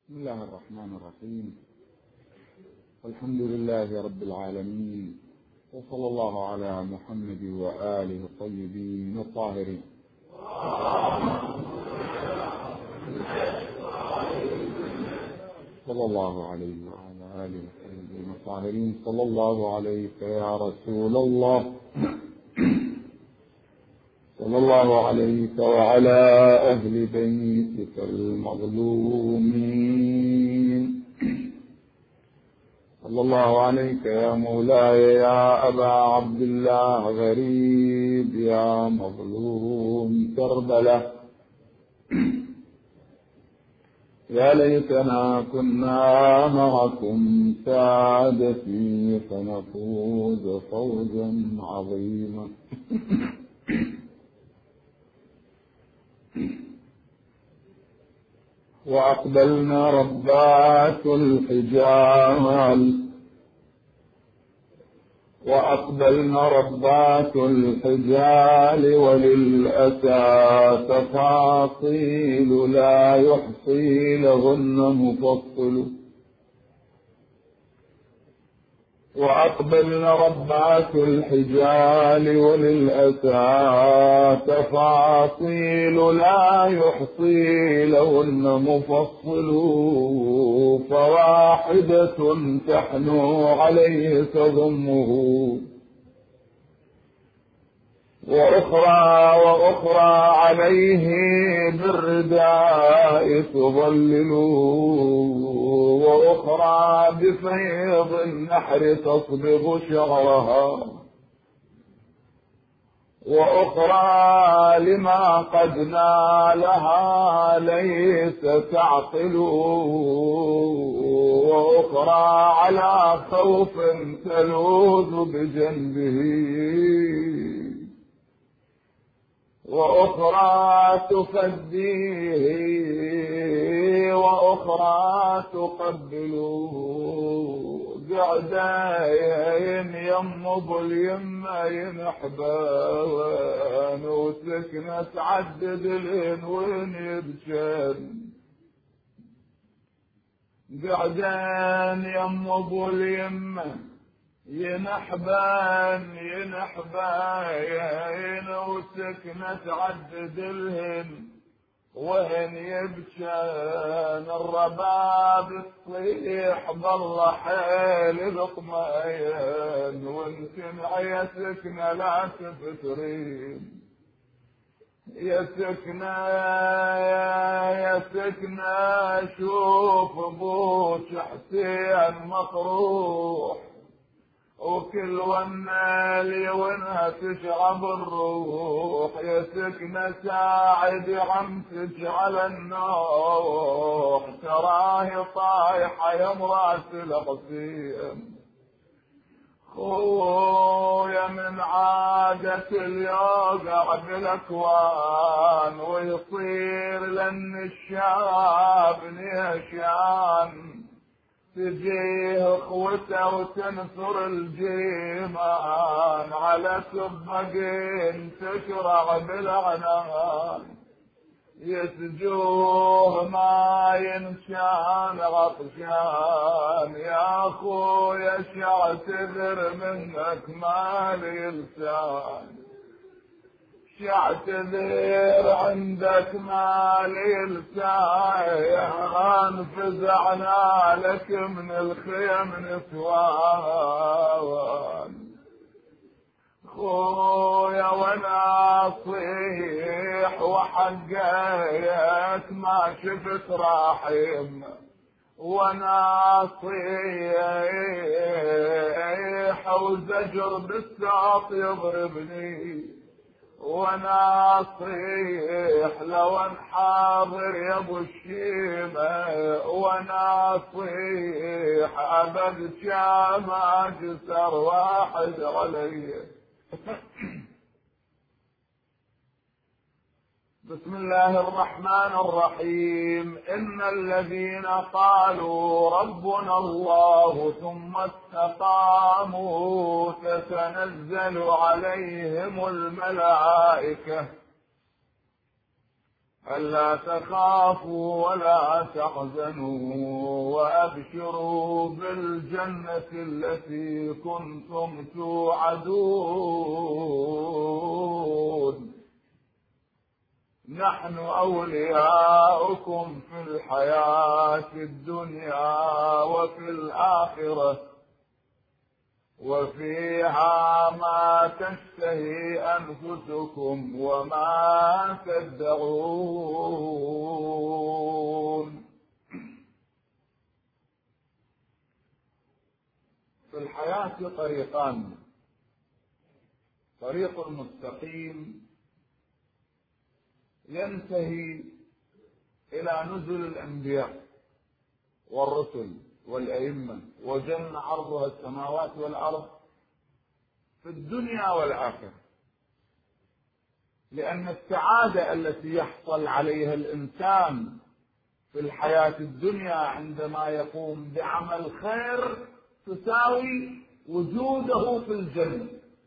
بسم الله الرحمن الرحيم. الحمد لله رب العالمين، وصلى الله على محمد وآله الطيبين الطاهرين. صلى الله عليه وعلى آله الطيبين الطاهرين. صلى الله عليك يا رسول الله، صلى الله عليك وعلى أهل بيتك المظلومين. صلى الله عليك يا مولاي يا أبا عبد الله، غريب يا مظلوم كربلة. يا ليتنا كنا معكم سادتي فنفوز فوزا عظيما. وأقبلنا ربات الحجال وللأسى تفاصيل لا يحصي لهن مفصل. وأقبلنا ربات الحجال وللأسى تفاصيل لا يحصي لهن مفصل. فواحدة تحنو عليه تضمه، وأخرى عليه بالرداء تظلل، وأخرى بفيض النحر تصبغ شعرها، وأخرى لما قد نالها ليس تعقل، وأخرى على خوف تلوذ بجنبه، وأخرى تفديه، وأخرى تقبله. قعدين يمض اليمين حبان، وسكنة تعدد الهنوين يبشر. قعدين يمض اليمين ينحبان وسكنة تعدد الهن وهن يبشان. الرباب تصيح بالله حيل بطمئن، وانسمع يا سكنة لا تفترين. يا سكنة شوف ابوك حسين مطروح، وكل ونالي وانها تشعب الروح. يا سكنة ساعد عم تجعل النوح، تراه طايحة يا مرأة الحسين. خويا من عادة اليوقع بالاكوان، ويصير لان الشاب نيشان. تجيه اخوته وتنثر الجيمان، على سبقين تشرع بالعنان. يسجوه ما ينشان عطشان، يا اخويا شعتذر منك مالي لسان. شعتذر عندك مالي لسان، فزعنا لك من الخيم نسوان. خويا وانا اصيح وحقيت ما شفت راحم، وانا اصيح وزجر بالساط يضربني، وانا اصيح لو انحاضر يا ابو الشيمه، وانا اصيح ابد ما جسر واحد علي. بسم الله الرحمن الرحيم. إن الذين قالوا ربنا الله ثم استقاموا تتنزل تتنزل عليهم الملائكة ألا تخافوا ولا تحزنوا وأبشروا بالجنة التي كنتم توعدون. الذين قالوا ربنا الله ثم استقاموا تتنزل عليهم الملائكة ألا تخافوا ولا تحزنوا وأبشروا بالجنة التي كنتم توعدون. ألا تخافوا ولا تحزنوا وأبشروا بالجنة التي كنتم توعدون نحن أولياؤكم في الحياة الدنيا وفي الآخرة وفيها ما تشتهي أنفسكم وما تدعون. في الحياة طريقان: طريق مستقيم ينتهي إلى نزل الأنبياء والرسل والأئمة وجنة عرضها السماوات والأرض في الدنيا والآخرة، لأن السعادة التي يحصل عليها الإنسان في الحياة الدنيا عندما يقوم بعمل خير تساوي وجوده في الجنة.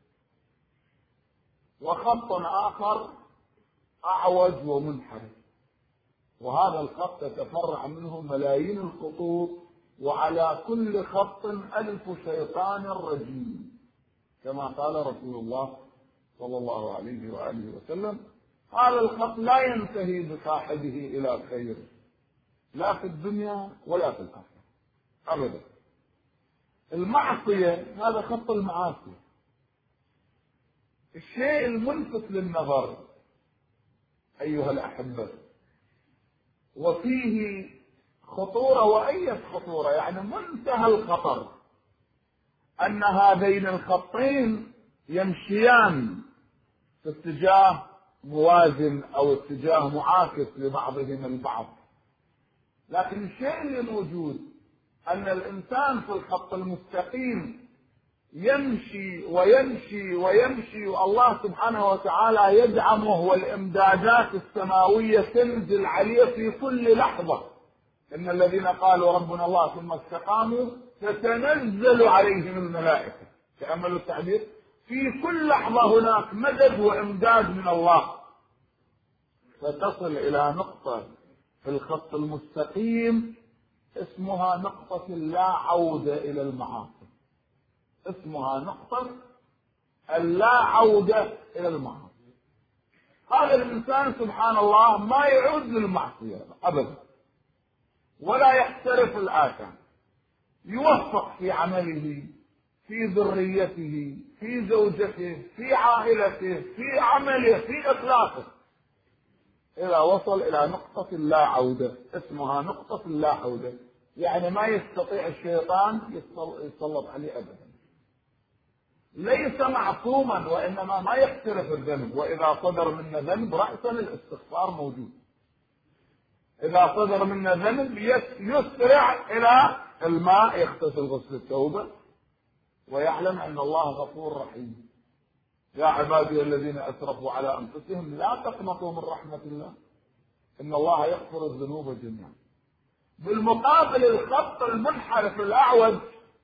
وخط آخر أعوج ومنحرف، وهذا الخط تتفرع منه ملايين الخطوط، وعلى كل خط 1000 شيطان رجيم، كما قال رسول الله صلى الله عليه وآله وسلم: هذا الخط لا ينتهي بصاحبه إلى خير لا في الدنيا ولا في الآخرة أبدا. المعصية هذا خط المعاصي، الشيء الملفت للنظر أيها الأحبة وفيه خطورة، وأي خطورة، يعني منتهى الخطر، أن هذين الخطين يمشيان في اتجاه موازن أو اتجاه معاكس لبعضهم البعض. لكن الشيء الموجود أن الإنسان في الخط المستقيم يمشي ويمشي ويمشي، والله سبحانه وتعالى يدعمه، والإمدادات السماوية تنزل عليه في كل لحظة. إن الذين قالوا ربنا الله ثم استقاموا تتنزل عليهم الملائكة. تأملوا التعبير، في كل لحظة هناك مدد وإمداد من الله، فتصل إلى نقطة في الخط المستقيم اسمها نقطة اللا عودة إلى المعاصي، اسمها نقطة اللا عودة إلى المعاصي. هذا الإنسان سبحان الله ما يعود للمعصية أبدا، ولا يحترف الآثام، يوفق في عمله، في ذريته، في زوجته، في عائلته، في عمله، في إخلاصه، إذا وصل إلى نقطة اللا عودة، اسمها نقطة اللا عودة، يعني ما يستطيع الشيطان يتسلط عليه أبدا. ليس معصوما، وإنما ما يقترف الذنب، وإذا صدر منا ذنب رأسا الاستغفار موجود. إذا صدر منا ذنب يسرع إلى الماء يغتسل غسل التوبة، ويعلم أن الله غفور رحيم. يا عبادي الذين أسرفوا على أنفسهم لا تقنطوا من رحمة الله إن الله يغفر الذنوب جميعا. بالمقابل الخط المنحرف الأعوج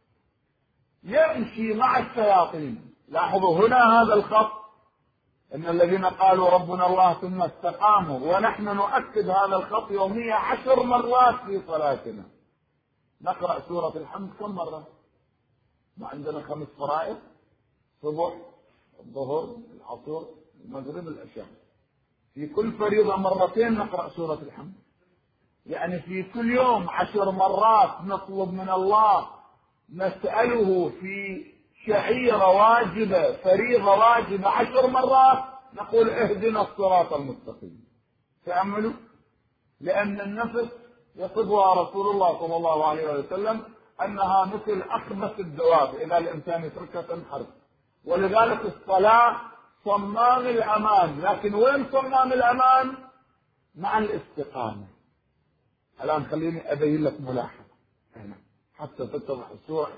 يمشي مع الشياطين. لاحظوا هنا هذا الخط، إن الذين قالوا ربنا الله ثم استقاموا، ونحن نؤكد هذا الخط يوميا 10 مرات في صلاتنا. نقرأ سورة الحمد كم مرة؟ ما عندنا 5 فرائض: الصبح، الظهر، العصر، المغرب، العشاء. في كل فريضة مرتين نقرأ سورة الحمد، يعني في كل يوم 10 مرات نطلب من الله، نسأله في شعيرة واجبة، فريضة واجبة 10 مرات نقول اهدنا الصراط المستقيم. تأملوا، لأن النفس يصفها رسول الله صلى الله عليه وسلم أنها مثل أخبث الدواب، إذا الإنسان يتركها تنحرف. ولذلك الصلاة صمام الأمان، لكن وين صمام الأمان؟ مع الاستقامة. الآن خليني أبين لك ملاحظة هنا حتى تتضح الصورة.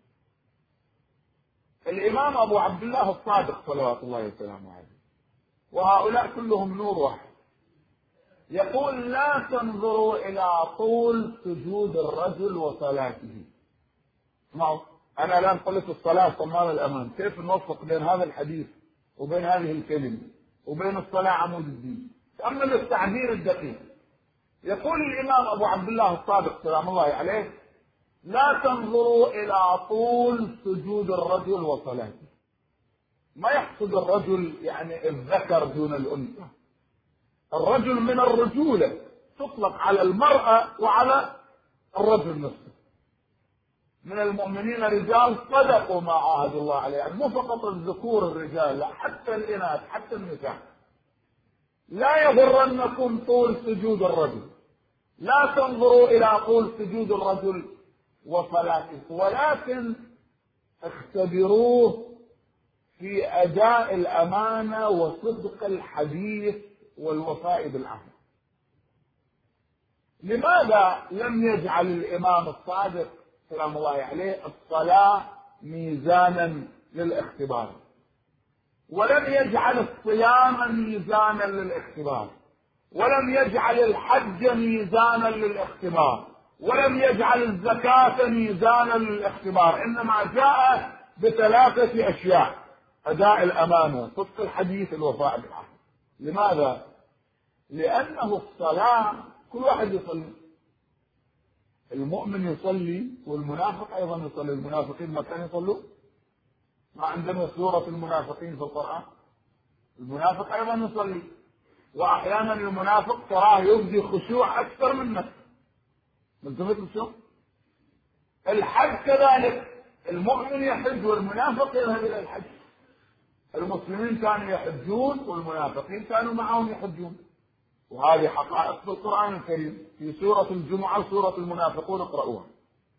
الإمام أبو عبد الله الصادق صلوات الله وسلامه عليه، وهؤلاء كلهم نور واحد، يقول: لا تنظروا إلى طول سجود الرجل وصلاته. اسمعوا، أنا الآن قلت الصلاة صمام الأمان، كيف نوفق بين هذا الحديث وبين هذه الكلمة وبين الصلاة عمود الدين؟ تأمل التعبير الدقيق. يقول الإمام أبو عبد الله الصادق سلام الله عليه: لا تنظروا إلى طول سجود الرجل وصلاته. ما يقصد الرجل يعني الذكر دون الأنثى. الرجل من الرجولة تطلق على المرأة وعلى الرجل نفسه. من المؤمنين رجال صدقوا ما عاهدوا الله عليه، يعني مو فقط الذكور الرجال، لا، حتى الإناث حتى النساء. لا يغرنكم طول سجود الرجل، لا تنظروا إلى طول سجود الرجل وصلاته، ولكن اختبروه في أداء الأمانة وصدق الحديث والوفاء بالعهد. لماذا لم يجعل الإمام الصادق سلام الله عليه الصلاة ميزانا للاختبار، ولم يجعل الصيام ميزانا للاختبار، ولم يجعل الحج ميزانا للاختبار، ولم يجعل الزكاة ميزانا للاختبار؟ إنما جاء بثلاثة أشياء: أداء الأمانة، صدق الحديث، الوفاء بالعهد. لماذا؟ لأنه الصلاة كل واحد يصلي، المؤمن يصلي والمنافق أيضا يصلي. المنافقين ما كانوا يصلوا؟ ما عندنا سورة المنافقين في القرآن؟ المنافق أيضا يصلي، وأحيانا المنافق تراه يبدي خشوع أكثر منك. ملتفت شو؟ الحج كذلك، المؤمن يحج والمنافق يذهب إلى الحج. المسلمين كانوا يحجون والمنافقين كانوا معهم يحجون، وهذه حقائق في القرآن الكريم في سورة الجمعة وسورة المنافقون، اقرأوها.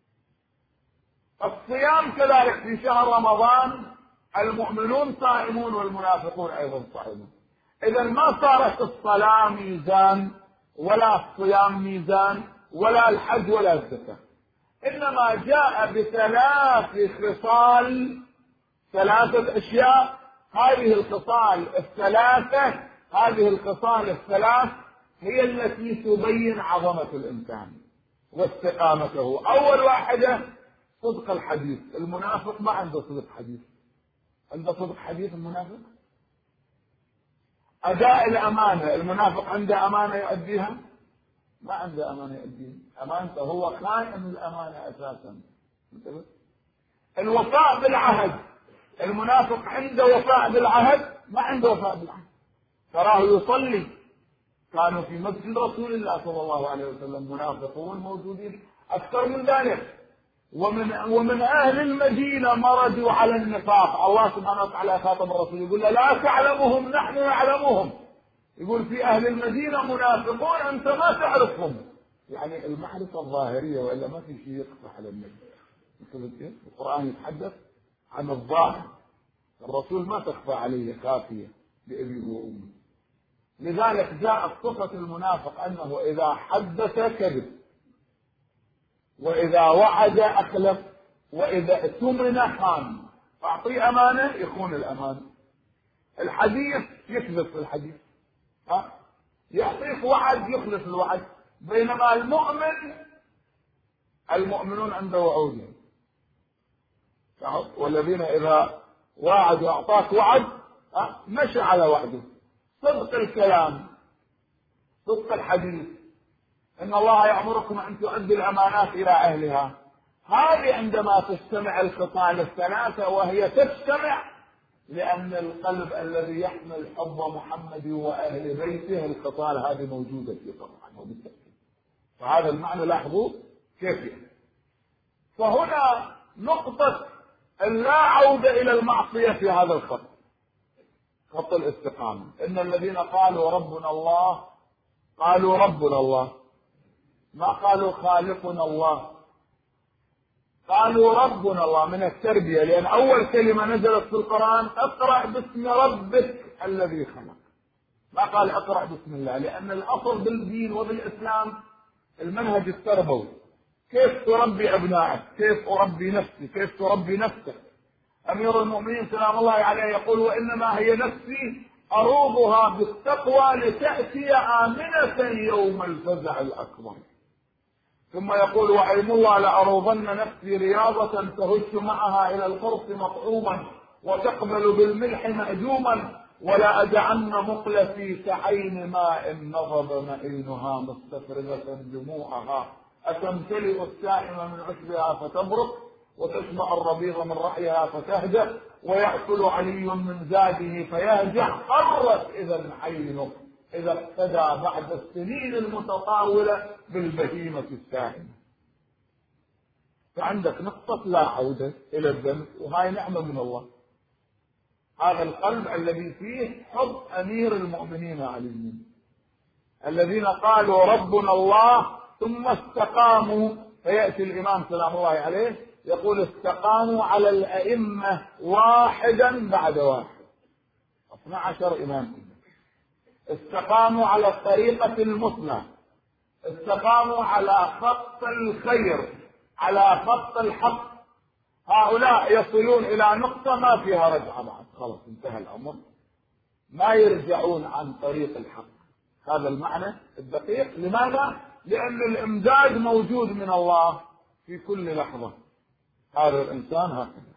الصيام كذلك في شهر رمضان المؤمنون صائمون والمنافقون أيضا صائمون. إذا ما صارت الصلاة ميزان ولا الصيام ميزان ولا الحج ولا الزكاة، إنما جاء بثلاث خصال، ثلاثة أشياء. هذه الخصال الثلاث هي التي تبين عظمة الإنسان واستقامته. أول واحدة صدق الحديث. المنافق ما عنده صدق حديث. عنده صدق حديث المنافق؟ أداء الأمانة. المنافق عنده أمانة يؤديها؟ ما عنده أمانة يؤديها. أمانته هو خائن الأمانة أساسا. الوفاء بالعهد. المنافق عنده وفاء بالعهد؟ ما عنده وفاء بالعهد. تراه يصلي. كانوا في مسجد رسول الله صلى الله عليه وسلم منافقون موجودين أكثر من ذلك، ومن أهل المدينة مردوا على النفاق. الله سبحانه وتعالى خاطب الرسول يقول له: لا تعلمهم نحن نعلمهم. يقول في أهل المدينة منافقون أنت ما تعرفهم. يعني المعرفة الظاهرية، وإلا ما في شيء يقصح على النبي. القرآن يتحدث عن الظاهر، الرسول ما تخفى عليه خافية بأبي وأمي. لذلك جاءت صفة المنافق أنه إذا حدث كذب، وإذا وعد أخلف، وإذا اؤتمن خان. أعطيه أمانة يخون الأمانة، الحديث يكذب في الحديث، يعطيك وعد يخلف الوعد. بينما المؤمنون عنده وعودهم، والذين إذا واعدوا أعطاك وعد مشى على وعده. صدق الكلام، صدق الحديث. إن الله يأمركم أن تؤدوا الأمانات إلى أهلها. هذه عندما تجتمع الخصال الثلاثة، وهي تجتمع لأن القلب الذي يحمل حب محمد وأهل بيته، الخصال هذه موجودة فيه طبعا وبالتأكيد. فهذا المعنى لاحظوا كيف يعني. فهنا نقطة لا عودة إلى المعصية في هذا الخط، خط الاستقامة. إن الذين قالوا ربنا الله قالوا ربنا الله، ما قالوا خالقنا الله، قالوا ربنا الله من التربية. لأن أول كلمة نزلت في القرآن: اقرأ باسم ربك الذي خلق. ما قال اقرأ باسم الله، لأن الأصل بالدين وبالإسلام المنهج التربوي. كيف تربي أبنائك، كيف أربي نفسي، كيف تربي نفسك. أمير المؤمنين سلام الله عليه يقول: وإنما هي نفسي أروضها بالتقوى لتأتي آمنة يوم الفزع الأكبر. ثم يقول: وأيم الله لأروضن نفسي رياضة تهش معها إلى القرص مطعوما وتقبل بالملح مأجوما ولا أدعن مقلتي كعين ماء نضب مئينها مستفرغة دموعها أتمتلئ السائم من عشبها فتبرق وتشبع الربيض من رأيها فتهدأ ويأكل علي من زاده فيهجع قرت إذا عينه إذا اقتدى بعد السنين المتطاولة بالبهيمة الساهمة. فعندك نقطة لا عودة إلى الذنب، وهاي نعمة من الله. هذا القلب الذي فيه حب أمير المؤمنين علي، الذين قالوا ربنا الله ثم استقاموا. فيأتي الإمام سلام الله عليه يقول استقاموا على الأئمة واحدا بعد واحد، 12 إمام، استقاموا على الطريقة المثلى، استقاموا على خط الخير، على خط الحق. هؤلاء يصلون إلى نقطة ما فيها رجعة بعد، خلاص انتهى الأمر، ما يرجعون عن طريق الحق. هذا المعنى الدقيق. لماذا؟ لأن الإمداد موجود من الله في كل لحظة. هذا الإنسان هكذا.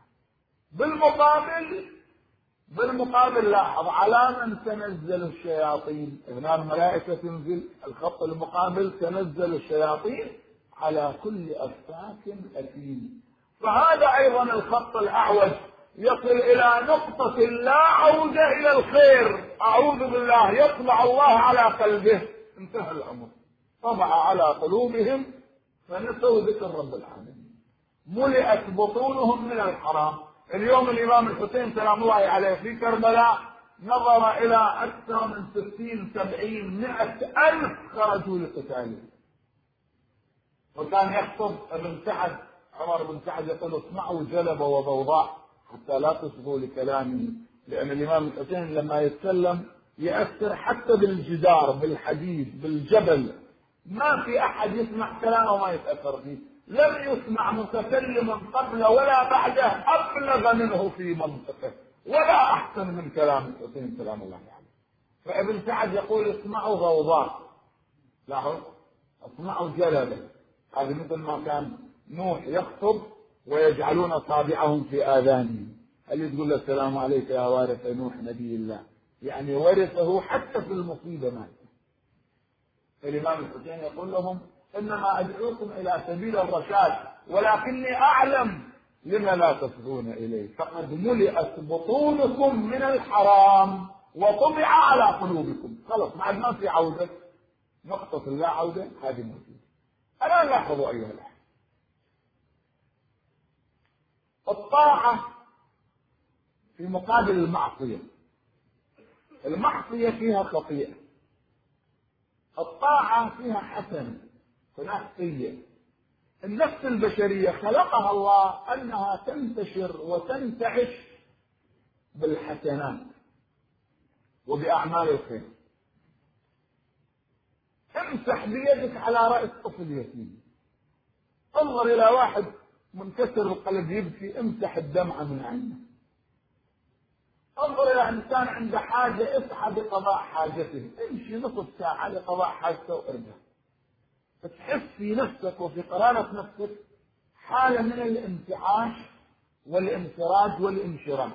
بالمقابل لاحظ على من تنزل الشياطين. هنا الملائكة تنزل، الخط المقابل تنزل الشياطين على كل أفاك أثيم. فهذا أيضا الخط الأعوج يصل إلى نقطة لا عودة إلى الخير. أعوذ بالله، يطبع الله على قلبه، انتهى الأمر. طبع على قلوبهم فنسوا ذكر رب العالمين، ملئت بطونهم من الحرام. اليوم الإمام الحسين سلام الله عليه في كربلاء نظر إلى أكثر من 60 70 100 ألف خرجوا لقتاله. وكان يخطب ابن سعد، عمر بن سعد يقول اسمعوا جلب وضوضاء حتى لا تصغوا لكلامه، لأن الإمام الحسين لما يتكلم يأثر حتى بالجدار، بالحديد، بالجبل. ما في أحد يسمع كلامه وما يتأثر فيه. لم يسمع متكلم قبل ولا بعده أبلغ منه في منطقه، ولا أحسن من كلام الحسين سلام الله عليه. فابن سعد يقول اسمعوا ضوضاء، لاحظ، اسمعوا جلبه. هذا مثل ما كان نوح يخطب ويجعلون أصابعهم في آذانهم. هل تقول له السلام عليك يا وارث نوح نبي الله؟ يعني ورثه حتى في المصيبة مات. الإمام الحسين يقول لهم إنما أدعوكم إلى سبيل الرشاد ولكني أعلم لما لا تصغون إليه، فقد ملئت بطونكم من الحرام وطبع على قلوبكم. خلاص بعد ما في عودة، نقطة اللا عودة هذه موجودة. ألا لاحظوا أيها الأحبة، الطاعة في مقابل المعصية. المعصية فيها خطيئة، الطاعة فيها حسنة، هناك سيئة. النفس البشرية خلقها الله أنها تنتشر وتنتعش بالحسنات وبأعمال الخير. امسح بيدك على رأس طفل يتيم، انظر إلى واحد منكسر القلب يبكي، امسح الدمعة من عينه. انظر إلى إنسان عنده حاجة، اسعى بقضاء حاجته، امشي نصف ساعة لقضاء حاجته وارجع. فتحس في نفسك وفي قرارة نفسك حالة من الانتعاش والانفراج والانشراح.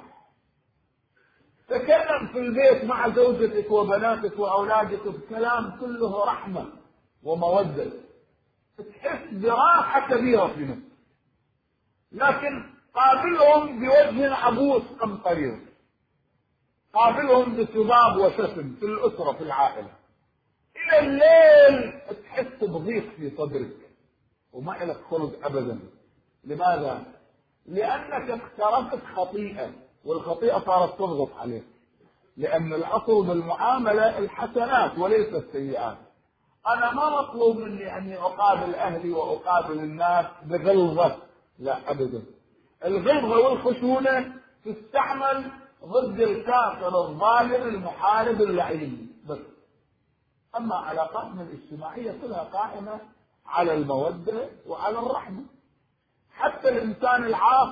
تكلم في البيت مع زوجتك وبناتك وأولادك بكلام كله رحمة ومودة، تحس براحة كبيرة في نفسك. لكن قابلهم بوجه عبوس قمطرير، قابلهم بسباب وشتم في الأسرة في العائلة. إلى الليل تحس بضيق في صدرك وما لك خلق أبدا. لماذا؟ لأنك اقترفت خطيئة، والخطيئة صارت تضغط عليك، لأن الأصل بالمعاملة الحسنات وليس السيئات. أنا ما مطلوب مني أني أقابل أهلي وأقابل الناس بغلظة، لا أبدا. الغلظة والخشونة تستعمل ضد الكافر الظالم المحارب اللعين بس. أما علاقاتنا الاجتماعية كلها قائمة على المودة وعلى الرحمة. حتى الإنسان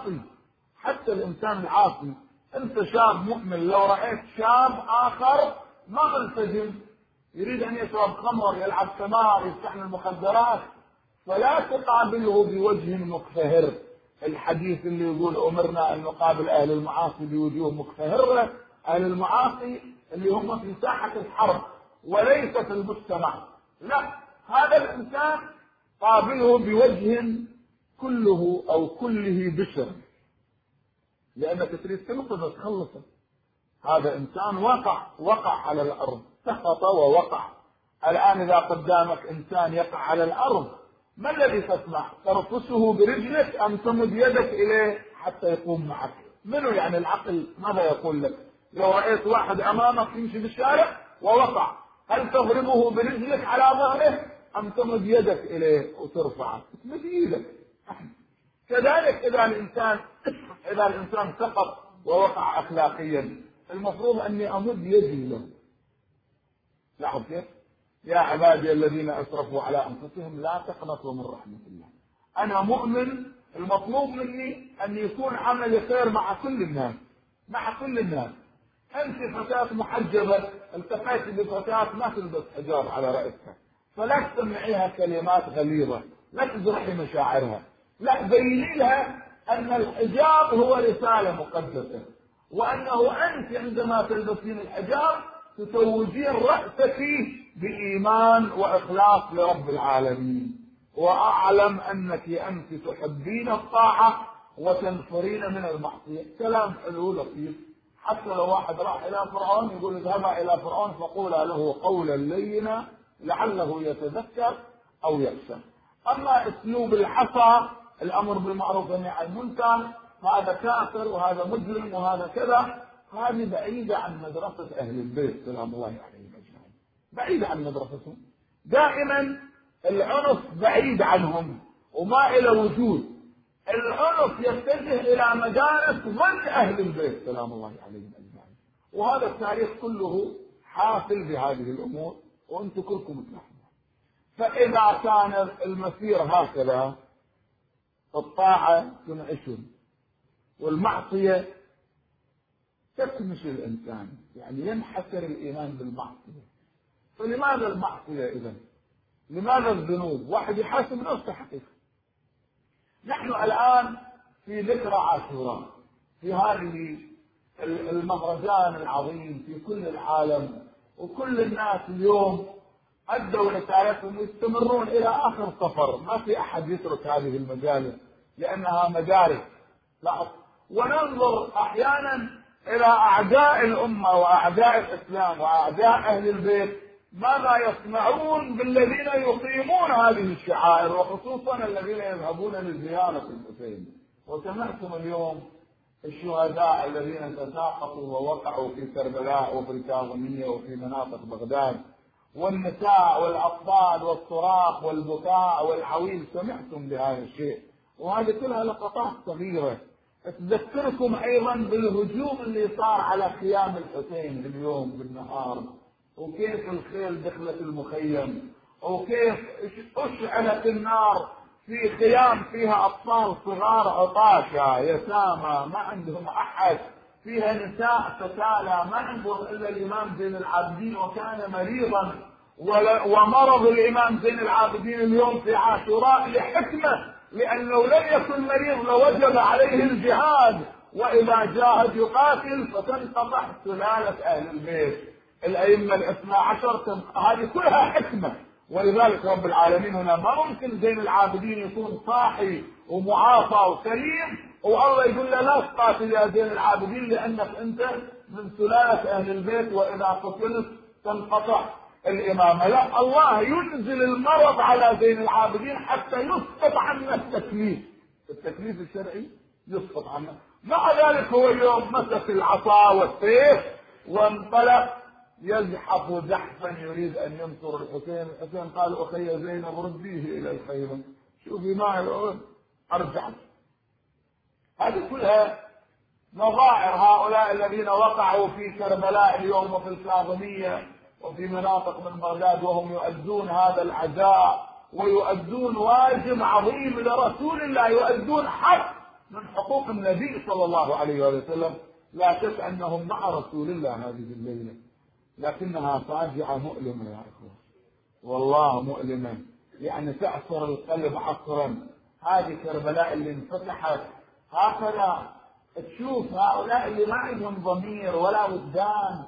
العاصي، أنت شاب مؤمن لو رأيت شاب آخر ما ملتزم يريد أن يشرب خمر، يلعب سمار، يستعمل المخدرات، فلا تقابله بوجه مكفهر. الحديث اللي يقول أمرنا أن نقابل أهل المعاصي بوجوه مكفهرة أهل المعاصي اللي هم في ساحة الحرب وليس في المجتمع. لا، هذا الإنسان قابله بوجه كله أو كله بشر، لأنك تريد تنقذه تخلصه. هذا إنسان وقع على الأرض، سقط ووقع. الآن إذا قدامك إنسان يقع على الأرض، ما الذي تصنع؟ ترفسه برجلك أم تمد يدك إليه حتى يقوم معك؟ منو يعني العقل ماذا يقول لك؟ لو رأيت واحد أمامك يمشي بالشارع ووقع، هل تضربه برجلك على ظهره أم تمد يدك إليه وترفعه؟ تمد يدك. كذلك إذا الإنسان سقط ووقع أخلاقيا، المفروض أني أمد يدي له. لاحظ كيف؟ يا عبادي الذين أسرفوا على أنفسهم لا تقنطوا من رحمة الله. أنا مؤمن، المطلوب مني أن يكون عملي خير مع كل الناس، مع كل الناس. أنت فتاة محجبة التقيت بفتاة ما تلبس حجاب على رأسها، فلا تسمعيها كلمات غليظة، لا تجرحي مشاعرها، لا بيني لها أن الحجاب هو رسالة مقدسة، وأنه أنت عندما تلبسين الحجاب تتوجين رأسك بإيمان وإخلاص لرب العالمين، وأعلم أنك أنت تحبين الطاعة وتنفرين من المعصية. كلام حلو لطيف. حتى لو واحد راح إلى فرعون يقول اذهبا إلى فرعون فقولا له قولا لينا لعله يتذكر أو يخشى. أما أسلوب الحصى، الأمر بالمعروف والنهي عن المنكر، هذا كافر وهذا مجرم وهذا كذا، هذه بعيدة عن مدرسة أهل البيت سلام الله عليهم أجمعين، بعيدة عن مدرستهم. دائما العنف بعيد عنهم وما إلى وجود. العنف يتجه إلى مدارس من أهل البيت سلام الله عليهم أجمعين، وهذا التاريخ كله حافل بهذه الأمور وأنتم كلكم تلاحظون. فإذا كان المسير هكذا، الطاعة تنعش والمعصية تكمش الإنسان، يعني ينحسر الإيمان بالمعصية. فلماذا المعصية إذن؟ لماذا الذنوب؟ واحد يحاسب نفسه حقيقة. نحن الآن في ذكرى عاشوراء، في هذه المهرجان العظيم في كل العالم، وكل الناس اليوم أدوا رسالتهم ويستمرون إلى آخر سفر. ما في أحد يترك هذه المجالس لأنها مدارس. لاحظ، وننظر أحيانا إلى أعداء الأمة وأعداء الإسلام وأعداء أهل البيت ماذا يصنعون بالذين يقيمون هذه الشعائر، وخصوصا الذين يذهبون لزيارة الحسين. وسمعتم اليوم الشهداء الذين تساقطوا ووقعوا في كربلاء وفي الكاظمية وفي مناطق بغداد، والنساء والأطفال والصراخ والبكاء والعويل. سمعتم بهذا الشيء، وهذه كلها لقطات صغيرة تذكركم أيضا بالهجوم اللي صار على خيام الحسين اليوم بالنهار، وكيف الخيل دخلت المخيم، وكيف أشعلت النار في خيام فيها أطفال صغار عطاشة يتامى ما عندهم أحد، فيها نساء فتالى ما عندهم إلا الإمام زين العابدين وكان مريضا، ومرض الإمام زين العابدين اليوم في عاشوراء لحكمة، لأنه لم يكن مريض لوجب عليه الجهاد، وإذا جاهد يقاتل فتنقطع سلالة أهل البيت الأئمة الاثنى عشر. هذه كلها حكمة. ولذلك رب العالمين هنا ما ممكن زين العابدين يكون صاحي ومعافى وسليم والله يقول له لا تقاتل يا زين العابدين لأنك أنت من سلالة أهل البيت وإذا قتلت تنقطع الإمامة. لا، الله ينزل المرض على زين العابدين حتى يسقط عنه التكليف الشرعي يسقط عنه. مع ذلك هو اليوم مسك العصا والسيف وانطلق يزحف زحفا يريد أن ينصر الحسين. الحسين قال أخي زينب رديه إلى الخيمة، شوفي معي أرجع. هذه كلها نظائر هؤلاء الذين وقعوا في كربلاء اليوم وفي الكاظمية وفي مناطق من بغداد، وهم يؤدون هذا العزاء ويؤدون واجب عظيم لرسول الله، يؤدون حق من حقوق النبي صلى الله عليه وسلم. لا شك أنهم مع رسول الله هذه الليلة، لكنها فاجعة مؤلمة يا أخوة، والله مؤلمة، يعني تعصر القلب عصرا. هذه كربلاء اللي انفتحت هكذا تشوف هؤلاء اللي ما عندهم ضمير ولا وجدان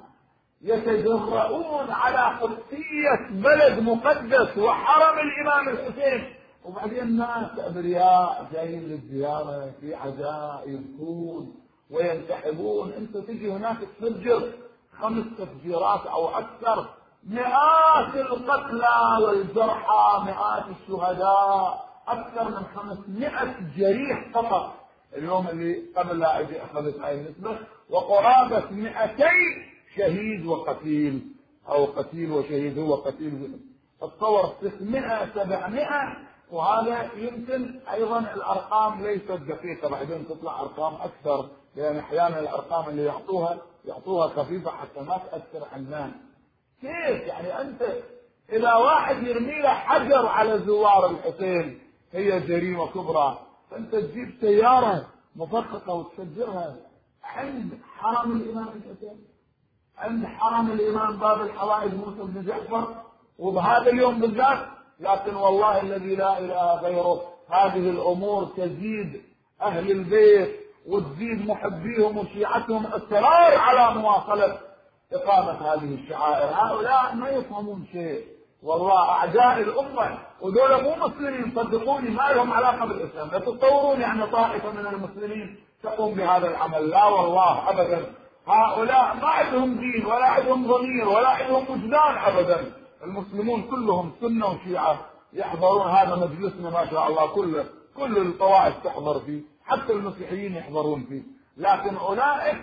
يتجرؤون على قدسية بلد مقدس وحرم الإمام الحسين، وبعدين ناس أبرياء جايين للزيارة في عزاء يبكون وينتحبون. أنت تجي هناك تفجر 5 تفجيرات أو أكثر، مئات القتلى والجرحى، مئات الشهداء، أكثر من 500 جريح فقط اليوم اللي قبل لا أجي أخذت هاي النسبة، وقرابة 200 شهيد وقتيل، أو قتيل وشهيد، هو قتيل تصور 600 700. وهذا يمكن أيضا الأرقام ليست دقيقة، بعدين تطلع أرقام أكثر، لأن أحيانا الأرقام اللي يعطوها خفيفة حتى ما تأثر على الناس. كيف يعني أنت إذا واحد يرمي له حجر على زوار الحسين هي جريمة كبرى، فأنت تجيب سيارة مفخخة وتفجرها عند حرم الإمام الحسين، عند حرم الإمام باب الحوائج موسى بن جعفر، وبهذا اليوم بالذات. لكن والله الذي لا إله غيره هذه الأمور تزيد أهل البيت وتزيد محبيهم وشيعتهم إصرار على مواصلة إقامة هذه الشعائر. هؤلاء ما يفهمون شيء والله، أعداء الأمة، ودول مو مسلمين صدقوني، ما لهم علاقة بالإسلام. لا تتصورون يعني طائفة من المسلمين تقوم بهذا العمل، لا والله أبدا. هؤلاء ما عندهم دين ولا عندهم ضمير ولا عندهم وجدان أبدا. المسلمون كلهم سنة وشيعة يحضرون هذا مجلسنا ما شاء الله، كل الطوائف تحضر فيه، حتى المسيحيين يحضرون فيه. لكن أولئك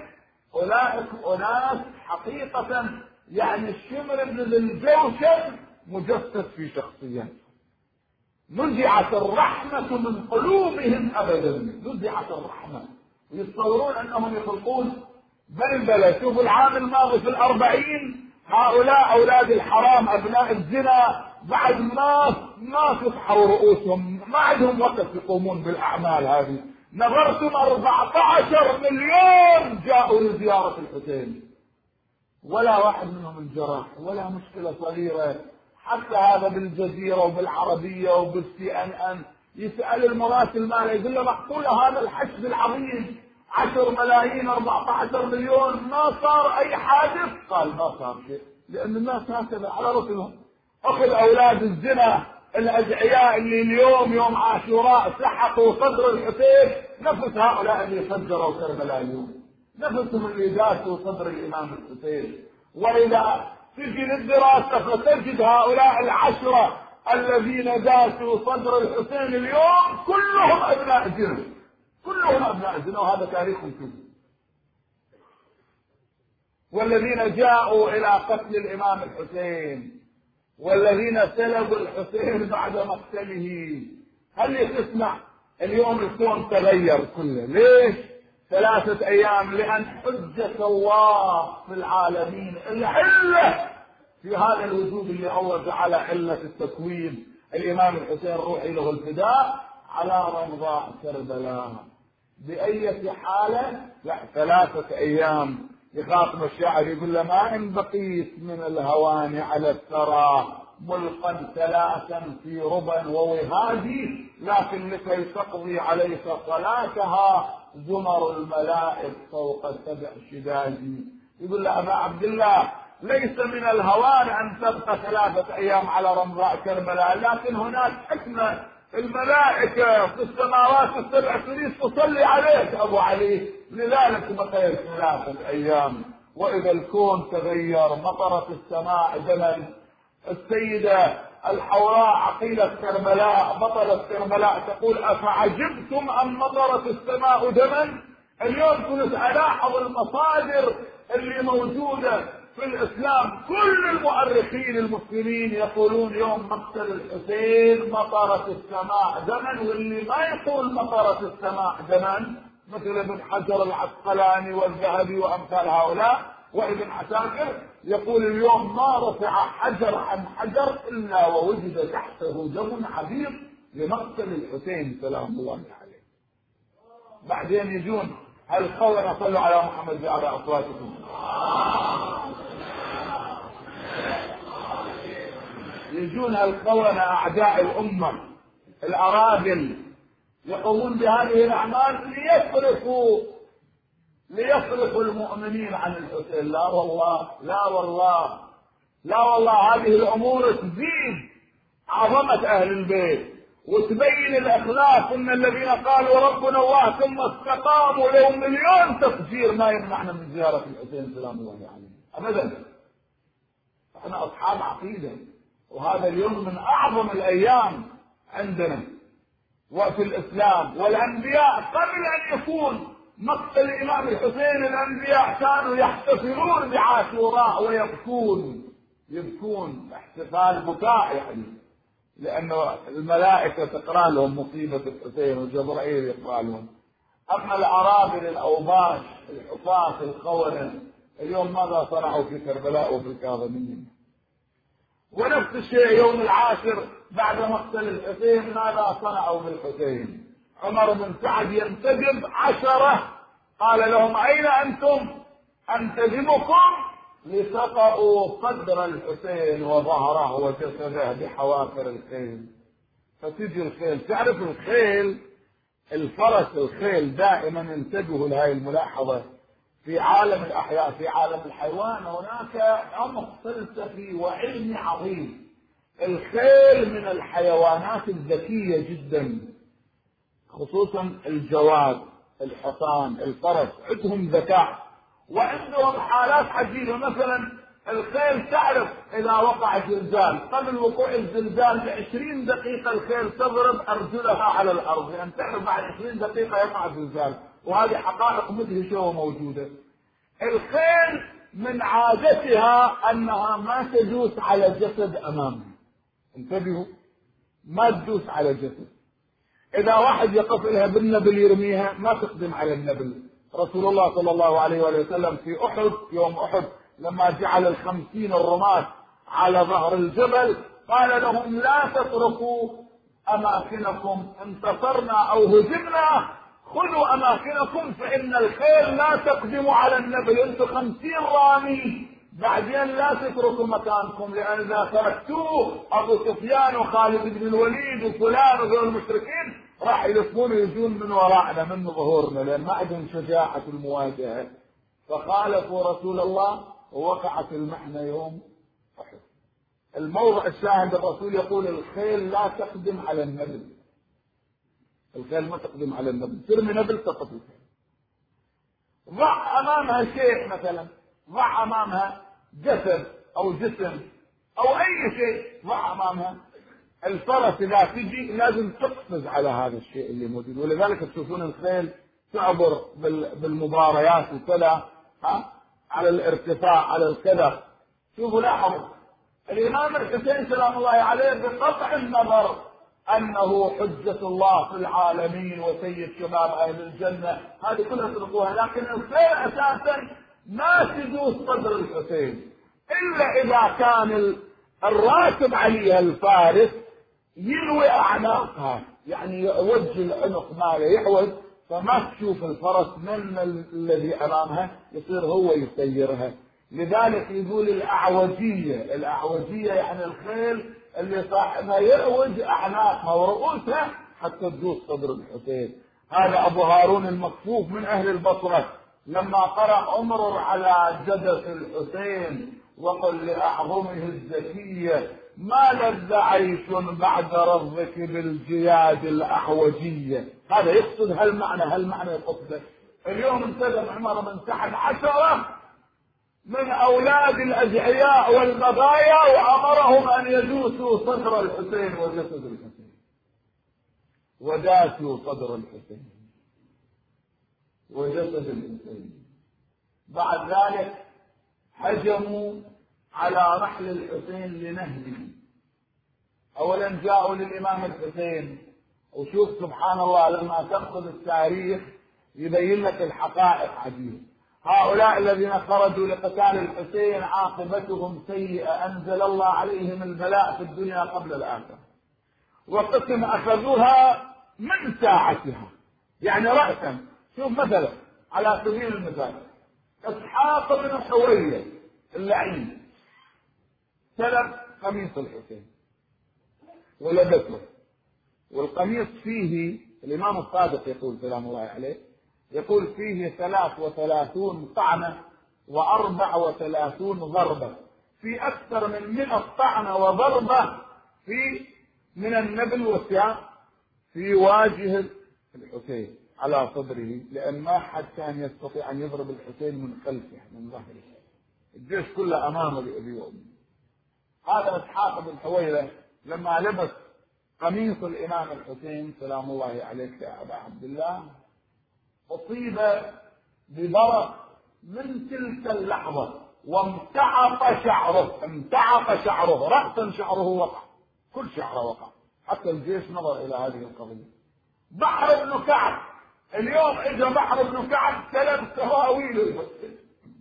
أناس حقيقة يعني الشمر بن ذي الجوشن مجسد في شخصية، نزعت الرحمة من قلوبهم أبدا، نزعت الرحمة، ويتصورون أنهم يخلقون بلبلة. شوفوا العام الماضي في 40 هؤلاء أولاد الحرام أبناء الزنا بعد ما فتحوا رؤوسهم، ما عندهم وقت يقومون بالأعمال هذه. نظرتم 14 مليون جاءوا لزيارة الحسين، ولا واحد منهم الجرح ولا مشكلة صغيرة. حتى هذا بالجزيرة وبالعربية وبالCNN يسأل المراسل ماله، يقول له معقولة هذا الحشد العظيم 10 ملايين 14 مليون ما صار أي حادث؟ قال ما صار شيء، لأن الناس هكذا على رسلهم. أخذ أولاد الزنا الأدعياء اللي اليوم يوم عاشوراء سحقوا صدر الحسين، نفس هؤلاء اللي فجروا كربلاء اليوم، نفسهم اللي داسوا صدر الإمام الحسين. وإذا تجي للدراسة فتجد هؤلاء 10 الذين داسوا صدر الحسين اليوم كلهم أبناء زنا، كلهم أبناء زنا، وهذا تاريخهم كله. والذين جاءوا إلى قتل الإمام الحسين والذين سلبوا الحسين بعد مقتله، هل تسمع اليوم الكون تغير كله؟ ليش؟ 3 أيام، لأن حجة الله في العالمين العلة في هذا الوجود اللي الله جعل علة التكوين الإمام الحسين روحي له الفداء على رمضاء كربلاء. بأية حالة؟ لا 3 أيام. يخاطب الشاعر يقول له ما إن بقيت من الهوان على الثرى ملقا 3 في ربا ووهادي، لكن لكي تقضي عليك صلاتها زمر الملائك فوق 7 شداد. يقول له أبا عبد الله ليس من الهوان أن تبقى 3 أيام على رمضاء كربلاء، لكن هناك حكمة، الملائكة في السماوات ال7 تريد تصلي عليك أبو علي، لذلك بقيت 3 أيام. وإذا الكون تغير، مطرت السماء دما. السيدة الحوراء عقيلة كربلاء بطلت كربلاء تقول أفعجبتم أن مطرت السماء دما؟ اليوم كنت ألاحظ المصادر اللي موجودة في الإسلام، كل المؤرخين المسلمين يقولون يوم مقتل الحسين مطرت السماء دما، واللي ما يقول مطرت السماء دما مثل ابن حجر العسقلاني والذهبي وأمثال هؤلاء وابن عساكر يقول اليوم ما رفع حجر عن حجر إلا ووجد تحته دم عبيط لمقتل الحسين سلام الله عليه. بعدين يجون الخونة، صلوا على محمد بأعلى أصواتكم، يجون الخونة أعداء الأمة الأراذل يقومون بهذه الأعمال ليصرفوا ليصرفوا المؤمنين عن الحسين. لا والله، لا والله، لا والله، هذه الأمور تزيد عظمة أهل البيت وتبين الأخلاق. إن الذين قالوا ربنا الله ثم استقاموا لهم مليون تفجير ما يمنعنا من زيارة الحسين سلام الله عليه أبدا. احنا أصحاب عقيدة، وهذا اليوم من أعظم الأيام عندنا وفي الإسلام. والأنبياء قبل أن يكون مقتل الإمام الحسين الأنبياء كانوا يحتفلون بعاشوراء يبكون احتفال بكاء يعني، لأنه الملائكة تقرأ لهم مصيبة الحسين وجبرائيل يقرأ لهم. أما الأرامل الأوباش الحفاة القولة اليوم ماذا صنعوا في كربلاء وفي الكاظميين؟ ونفس الشيء يوم العاشر بعد مقتل الحسين ماذا صنعوا بالحسين؟ عمر بن سعد ينتدب 10 قال لهم أين أنتم؟ أنتدبكم لسقطوا صدر الحسين وظهره وجسده بحوافر الخيل. فتجي الخيل، تعرف الخيل الفرس الخيل دائما، انتبهوا لهذه الملاحظة في عالم الأحياء. في عالم الحيوان هناك عمق فلسفي وعلمي عظيم. الخيل من الحيوانات الذكية جدا، خصوصا الجواد الحصان الفرس عندهم ذكاء وعندهم حالات عجيبة. مثلا الخيل تعرف إذا وقع زلزال قبل وقوع الزلزال ب20 دقيقة الخيل تضرب أرجلها على الأرض، يعني تعرف بعد 20 دقيقة يقع الزلزال، وهذه حقائق مدهشة وموجودة. الخيل من عادتها أنها ما تدوس على جسد أمامها، انتبهوا، ما تدوس على جسد. إذا واحد يقف لها بالنبل يرميها ما تقدم على النبل. رسول الله صلى الله عليه وسلم في أحد يوم أحد لما جعل 50 الرماة على ظهر الجبل قال لهم لا تتركوا أماكنكم، انتصرنا أو هزمنا خذوا أماكنكم فإن الخيل لا تقدم على النبل. انتم 50 رامي بعدين لا تتركوا مكانكم، لأن إذا تركتوه أبو سفيان وخالد بن الوليد وفلان وغير المشركين راح يلفون يجون من وراءنا من ظهورنا، لأن ما عندهم شجاعة المواجهة. فخالفوا رسول الله ووقعت المحنة يوم أحد. الموضع الشاهد الرسول يقول الخيل لا تقدم على النبل، الخيل ما تقدم على النبل، ترمي نبل تقف الخيل. ضع أمامها شيء، مثلا ضع أمامها جسد أو جسم أو أي شيء، ضع أمامها. الفرس إذا تجي لازم تقفز على هذا الشيء اللي موجود، ولذلك تشوفون الخيل تعبر بالمباريات وكذا على الارتفاع على الكذا. شوفوا لاحظوا الإمام الحسين سلام الله عليه بقطع النظر أنه حجة الله في العالمين وسيد شباب أهل الجنة، هذه كلها تلقوها، لكن الخيل أساسا ما تدوس صدر الحسين إلا إذا كان الراكب عليها الفارس يلوي أعناقها، يعني يوجه العنق ماله يحوز، فما تشوف الفرس من الذي أمامها، يصير هو يسيرها. لذلك يقول الأعوجية يعني الخيل اللي صاحبها يعوج أعناقها ورؤوسها حتى تدوس صدر الحسين. هذا أبو هارون المكفوف من أهل البصرة لما قرأ أمرر على جدث الحسين وقل لأعظمه الزكية ما لذ عيش بعد رضك بالجياد الأحوجية. هذا يقصد هالمعنى يقصده. اليوم انتدب عمر بن سعد 10 من أولاد الأدعياء والبغايا وأمرهم أن يدوسوا صدر الحسين وجسد الحسين، وداسوا صدر الحسين وجسد الحسين. بعد ذلك هجموا على رحل الحسين لنهبه. أولا جاءوا للإمام الحسين، وشوف سبحان الله لما تأخذ التاريخ يبين لك الحقائق عجيبة. هؤلاء الذين خرجوا لقتال الحسين عاقبتهم سيئة، أنزل الله عليهم البلاء في الدنيا قبل الآخرة، وقسم أخذوها من ساعتها، يعني رأسا. شوف مثلا على سبيل المثال إسحاق بن حوية اللعين سلب قميص الحسين ولبسه، والقميص فيه الإمام الصادق يقول سلام الله عليه يقول فيه 33 طعنة و34 ضربة، في أكثر من 100 طعنة وضربة من النبل والسهام في واجهة الحسين على صدره، لأن ما حد كان يستطيع أن يضرب الحسين من خلفه من ظهره، الجيش كله أمامه بأبي وأمه. هذا إسحاق بن حويلة لما لبس قميص الإمام الحسين سلام الله عليك يا أبا عبد الله أصيب ببرص من تلك اللحظة وامتعق شعره رأسا، شعره وقع، كل شعره وقع، حتى الجيش نظر إلى هذه القضية. بحر بن كعب اليوم إجا بحر بن كعب 3 سراويل الحسين،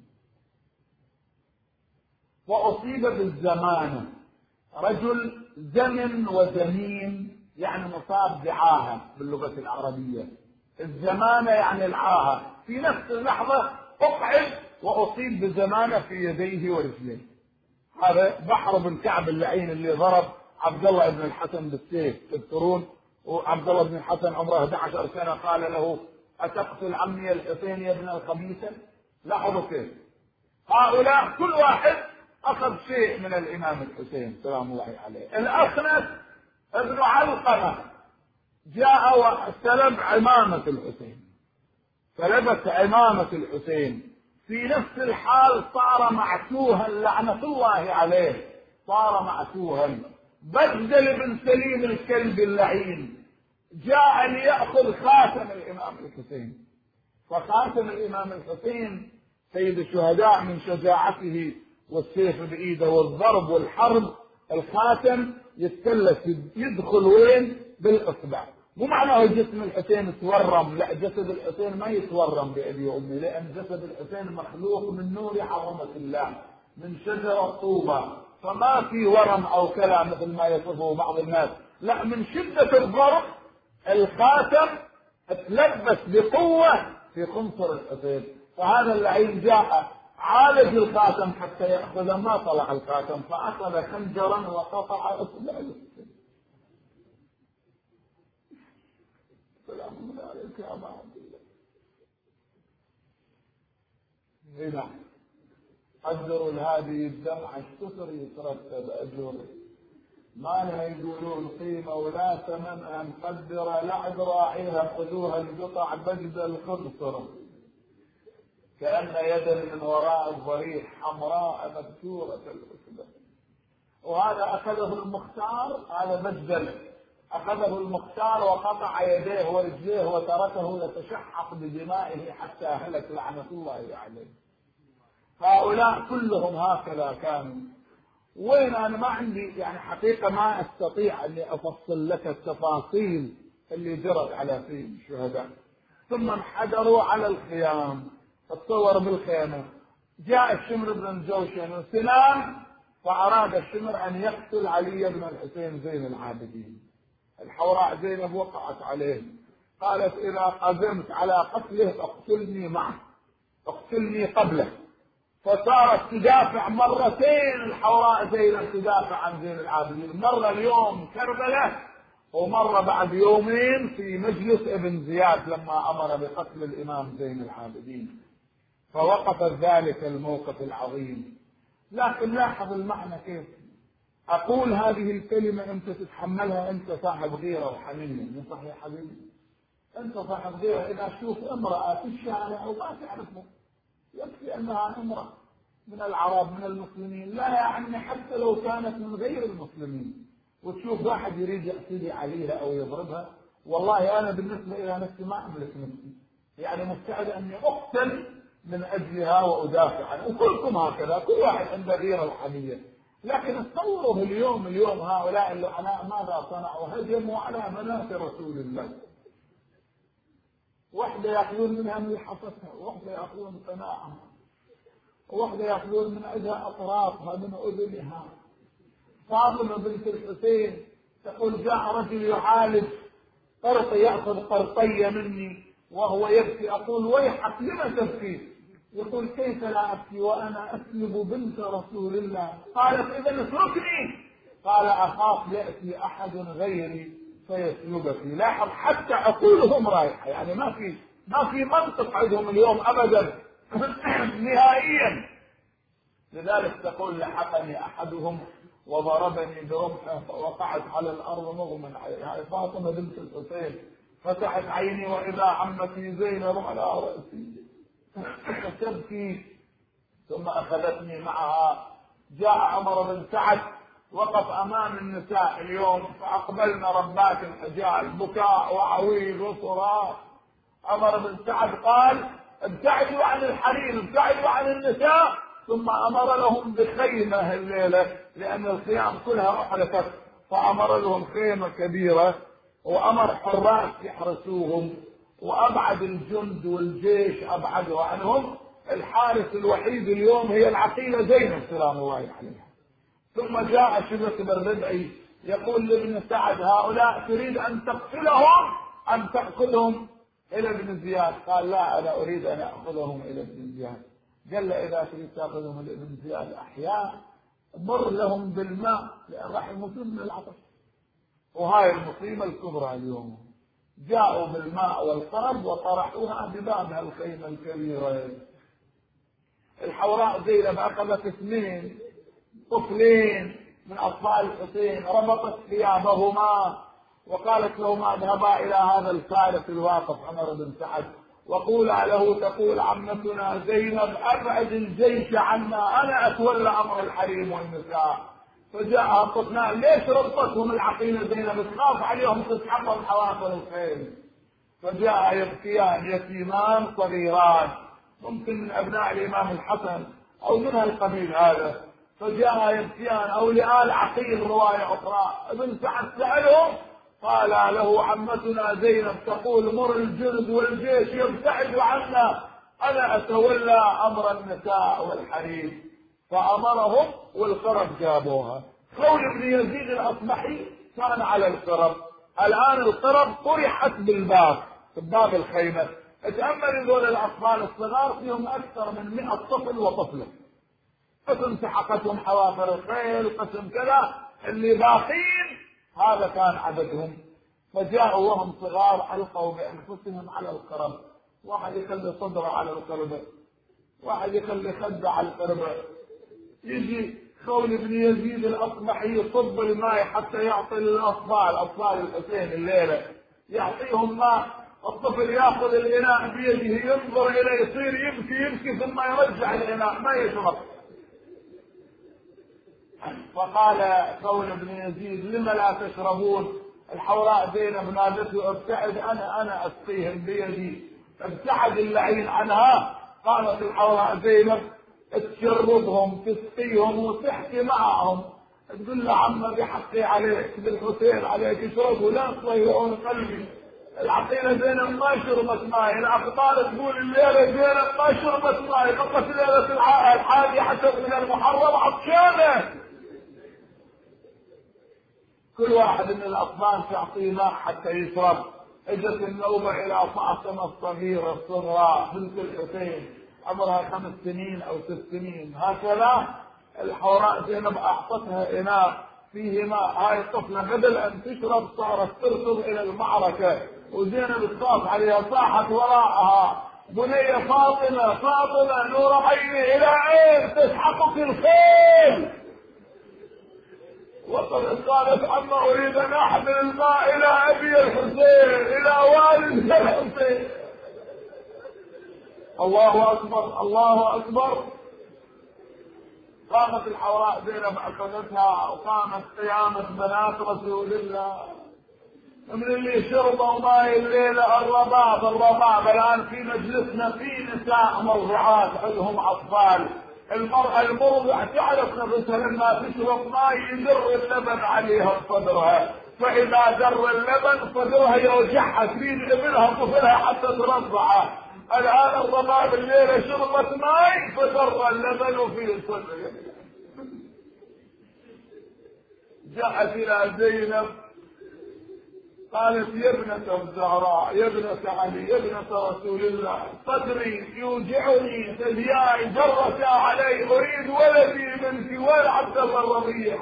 وأصيب بالزمانة، رجل زمن وزمين يعني مصاب بعاهة باللغة العربية، الزمانة يعني العاهة، في نفس اللحظة أقعد وأصيب بزمانة في يديه ورجليه. هذا بحر بن كعب اللعين اللي ضرب عبد الله بن الحسن بالسيف، تذكرون؟ وعبد الله بن الحسن عمره 11 سنة قال له أتقتل عمي الحسين يا ابن الخبيثة؟ لاحظوا كيف هؤلاء كل واحد أخذ شيء من الإمام الحسين سلام الله عليه. الأخنس ابن علقمة جاء واستلم عمامة الحسين، فلبس عمامة الحسين في نفس الحال، صار معتوها لعنة الله عليه، صار معتوها. بدل بن سليم الكلب اللعين جاء ليأخذ خاتم الإمام الحسين، فخاتم الإمام الحسين سيد الشهداء من شجاعته والسيف بإيده والضرب والحرب، الخاتم يتكلف يدخل وين؟ بالإصبع. مو معناه جسم الحسين تورم، لا، جسد الحسين ما يتورم بأبي وأمي، لأن جسد الحسين مخلوق من نور عظمة الله، من شجرة طوبة، فما في ورم أو كلام مثل ما يصفه بعض الناس، لا، من شدة الضرب الخاتم تلبس بقوة في خنصر الحسين، فهذا اللعين جاء عالج الخاتم حتى يأخذ، ما طلع الخاتم، فأخذ خنجرا وقطع إصبع الحسين. سلام الله عليك يا أبا عبد الله. هنا قدروا هذه الدمعة الكثر يترتب أجر، ما لها يقولون قيمة ولا ثمن، أن قدر لعب راعيها خذوها القطع بجد الخنصر، كأن يدا من وراء الضريح حمراء مبتورة الأسبة. وهذا أخذه المختار، هذا بجدل، أخذه المختار وقطع يديه ورجليه وتركه يتشحق بدمائه حتى هلك لعنة الله عليه. هؤلاء كلهم هكذا كانوا. وين أنا ما عندي يعني حقيقة ما أستطيع أني أفصل لك التفاصيل اللي جرت على في الشهداء. ثم انحدروا على الخيام، تصور بالخيمة، جاء الشمر بن الجوشن وسنان، فأراد الشمر أن يقتل علي بن الحسين زين العابدين. الحوراء زينب وقعت عليه، قالت إذا قدمت على قتله اقتلني معه، اقتلني قبله، فصارت تدافع مرتين الحوراء زينب، تدافع عن زين العابدين، مرة اليوم كربلة ومرة بعد يومين في مجلس ابن زياد لما أمر بقتل الإمام زين العابدين، فوقف ذلك الموقف العظيم. لكن لاحظ المعنى كيف أقول هذه الكلمة أنت تتحملها، أنت صاحب غيرة وحنين، صح يا حبيبي؟ أنت صاحب غيرة، إذا تشوف امرأة في الشارع وما تعرفه، يكفي أنها امرأة من العرب من المسلمين، لا يعني حتى لو كانت من غير المسلمين، وتشوف واحد يريد يعتدي عليها أو يضربها، والله أنا بالنسبة إلى نفسي ما أملك نفسي، يعني مستعد أني أقتل من أجلها وأدافع عنها، وكلكم هكذا، كل واحد عنده غيرة وحمية. لكن تصوروا اليوم هؤلاء اللعناء ماذا صنعوا؟ هجموا على مناخ رسول الله، واحدة يأخذون منها من حفتها، واحدة يأخذون قناعها، واحدة يأخذون من عندها أطرافها من أذنها. فاطمة بنت الحسين تقول جاء رجل يعالج قرطي، يأخذ قرطي مني وهو يبكي، أقول ويحك لما تبكي؟ يقول كيف لا أبكي وأنا أسلب بنت رسول الله؟ قالت إذا اتركني، قال أخاف يأتي أحد غيري فيسلبك. لاحظ حتى عقولهم رايحة، يعني ما في ما في منطق عندهم اليوم أبدا نهائيا. لذلك تقول لحقني أحدهم وضربني برمحه فوقعت على الأرض مغمى عليه. يعني فاطمة بنت الحسين فتحت عيني وإذا عمتي زينب على رأسي تبكي، ثم أخذتني معها. جاء عمر بن سعد وقف أمام النساء اليوم فأقبلنا ربات الحجال بكاء وعويل وصراخ. عمر بن سعد قال ابتعدوا عن الحريم، ابتعدوا عن النساء، ثم أمر لهم بخيمة الليلة لأن الخيام كلها أحرقت، فأمر لهم خيمة كبيرة وأمر حراس يحرسوهم، وأبعد الجند والجيش أبعدوا عنهم. الحارس الوحيد اليوم هي العقيلة زينب سلام الله عليها. ثم جاء شبك بن ربعي يقول لابن سعد هؤلاء تريد أن تقتلهم أم تأخذهم إلى ابن زياد؟ قال لا، أنا أريد أن أخذهم إلى ابن زياد. قال إذا تريد تأخذهم إلى ابن زياد أحياء مر لهم بالماء لأن راح يموتون من العطش. وهاي المصيبة الكبرى اليوم، جاءوا بالماء والقرب وطرحوها ببابها الخيمة الكبيرة. الحوراء زينب أخذت 2 طفلين من أطفال الحسين ربطت ثيابهما وقالت لهما اذهبا إلى هذا الفارس الواقف عمر بن سعد وقولا له تقول عمتنا زينب أبعد الجيش عنا، أنا أتولى أمر الحريم والنساء. فجاء الطفلان ليش ربطتهم العقيلة زينب؟ تخاف عليهم تسحقهم حوافر الخيل. فجاء يبكيان يتيمان صغيران ممكن من أبناء الإمام الحسن أو من القبيل هذا، فجاء يبكيان أو لآل عقيل رواية أخرى. ابن سعد سألهم قال له عمتنا زينب تقول مر الجند والجيش يبتعدوا عنا، أنا أتولى أمر النساء والحريم. فأمرهم والقرب جابوها. خول بن يزيد الأصبحي كان على القرب، الآن القرب طرحت بالباب باب الخيمة. اتأمل ذول الأطفال الصغار فيهم أكثر من 100 طفل وطفلة، قسم سحقتهم حوافر الخيل قسم كذا، اللي باقين هذا كان عددهم. فجاءوا وهم صغار ألقوا بأنفسهم على القرب، واحد يخلي صدره على القربة، واحد يخلي خده على القربة. يجي خول بن يزيد الأصبحي يصب الماء حتى يعطي للأطفال أطفال الحسين الليلة، يعطيهم ماء، الطفل ياخذ الإناء بيده ينظر إليه يصير يبكي ثم يرجع الإناء ما يشرب. فقال خول بن يزيد لم لا تشربون؟ الحوراء زينب نادته ابتعد أنا أسقيهم بيدي. ابتعد اللعين عنها. قالت الحوراء زينب تشربهم تسقيهم وتحكي معهم تقول له عم بحقي عليك بالحسين عليك اشربوا لا تضيعون قلبي. العقيلة زينب ما شربت ماء، الأخبار تقول الليلة زينب ما شربت ماء، بقت ليلة 11 من المحرم عطشانة. كل واحد من الأطفال تعطيه ماء حتى يشرب. اجت النوبة إلى فاطمة الصغيرة الصغرى بنت الحسين عمرها 5 سنين أو 6 سنين هكذا. الحوراء زينب أعطتها إناء فيه ماء، هاي الطفلة بدل أن تشرب صارت تركض إلى المعركة، وزينب تخاف عليها صاحت وراءها بني فاطمة فاطمة نور عيني إلى أين تسحقك الخيل؟ وقد قالت عما أريد أن أحمل الماء إلى أبي الحسين إلى والد الحسين. الله أكبر الله أكبر. قامت الحوراء زينب أخذتها وقامت قيامة بنات رسول الله من اللي شربوا ماء الليلة الرباب. الآن في مجلسنا في نساء مرضعات عندهم أطفال. المرأة المرضع تعرف نفسها لما تشرب ماء يدر اللبن عليها صدرها، فإذا در اللبن صدرها يوجعها تريد ابنها طفلها حتى ترضعه. الآن الرباب الليلة شربت ماء فدر اللبن في صدرها. جاءت إلى زينب قالت يا ابنة الزهراء يا ابنة علي يا ابنة رسول الله صدري يوجعني ثدياي جرتا علي أريد ولدي منك ولد عبد الله الرضيع.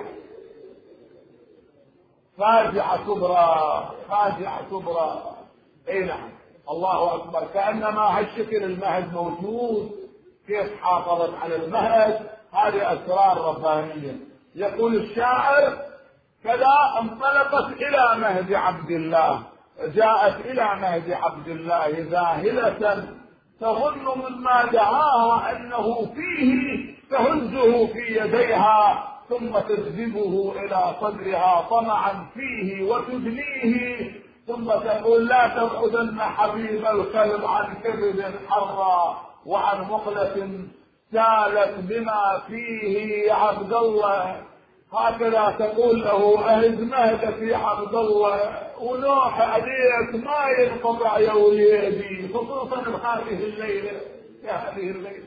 فاجعة كبرى فاجعة كبرى. اي نعم الله أكبر، كأنما هالشكل المهد موجود، كيف حافظت على المهد، هذه أسرار ربانية. يقول الشاعر: كذا انطلقت إلى مهد عبد الله، جاءت إلى مهد عبد الله ذاهلة تظن مما دعاها أنه فيه، تهزه في يديها ثم تجذبه إلى صدرها طمعا فيه وتدنيه، ثم تقول: لا تبعدن حبيب القلب عن كبد حرا وعن مقلة سالت بما فيه يا عبد الله. هكذا تقول له: أهز مهدك يا عبد الله، ونوح عليك ما ينقطع يا وليدي، خصوصا هذه الليلة، يا هذه الليلة.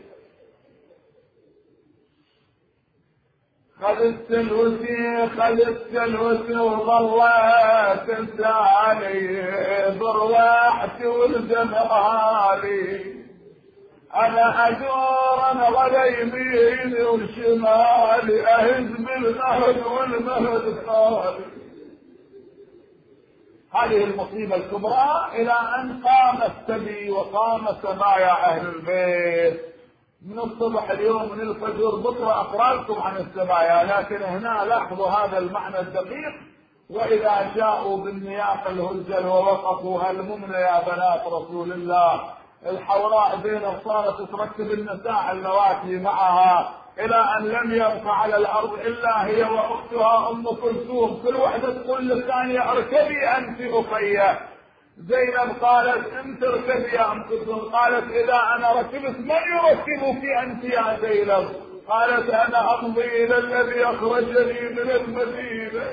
خذت الوسي وظلت تسالي بروحتي والدمع لي، أنا أدور أنا غدا يميني وشمالي، أهز بالمهد والمهد خالي. هذه المصيبة الكبرى إلى أن قام السبي وقام سبايا أهل البيت من الصبح اليوم من الفجر. بكرة أقرأكم عن السبايا، لكن هنا لاحظوا هذا المعنى الدقيق: وإذا جاءوا بالنياق الهزل ووقفوا هلممن يا بنات رسول الله. الحوراء زينب صارت تركب النساء اللواتي معها إلى أن لم يبق على الأرض إلا هي وأختها أم كلثوم، كل واحدة تقول للثانية: اركبي أنت أخية. زينب قالت: أنت اركبي يا أم كلثوم. قالت: إذا أنا ركبت من يركبك أنت يا زينب؟ قالت: أنا أمضي إلى الذي أخرجني من المدينة.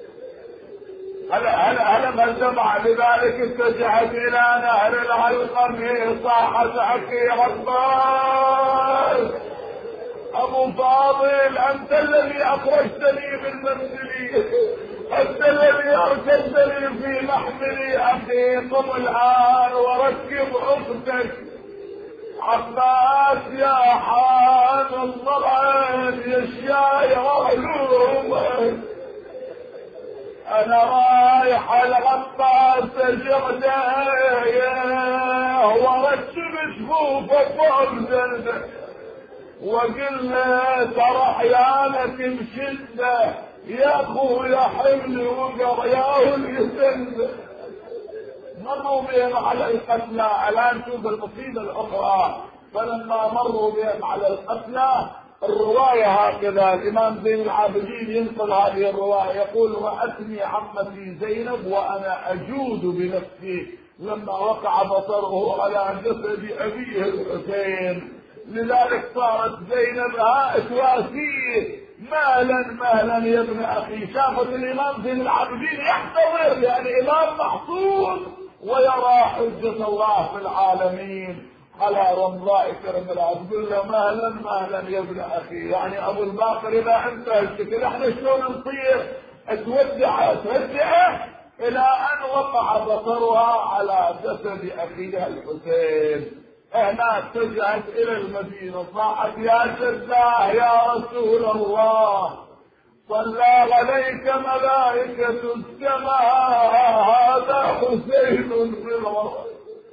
هل الجمع لذلك اتجهت إلى نهر العلقم، صاحت: حكي عباس أبو فاضل، أنت الذي أخرجتني من منزلي، أنت الذي أركبتني في محملي، أخيكم الآن وركب أختك. عباس يا حان الضرعين يا الشايع علومك، أنا رايح العباس جردايه وركب شفوفك وأبزلك، وقل له: ترى احيانك بشده يا اخويا حمل وقرياه اليسند. مروا بهم على القتلى. الان شوف المصيبه الاخرى: فلما مروا بهم على القتلى، الروايه هكذا، الامام زين العابدين ينقل هذه الروايه يقول: واتني عمتي زينب وانا اجود بنفسي لما وقع بصره على جسد ابيه الحسين. لذلك صارت زينب تواسيه: مهلا يا ابن اخي. شافت الامام زين العابدين يحتضر، يعني امام محصول ويرى حجة الله في العالمين على رمضاء كرملها، تقول له: مهلا يا ابن اخي. يعني ابو الباقر اذا انت هالشكل احنا شلون نصير؟ تودعه الى ان وقع بصرها على جسد اخيها الحسين. هنا اتجهت الى المدينة، صاحت: يا جداه يا رسول الله، صلى عليك ملائكة السماء، هذا حسين في الوسط،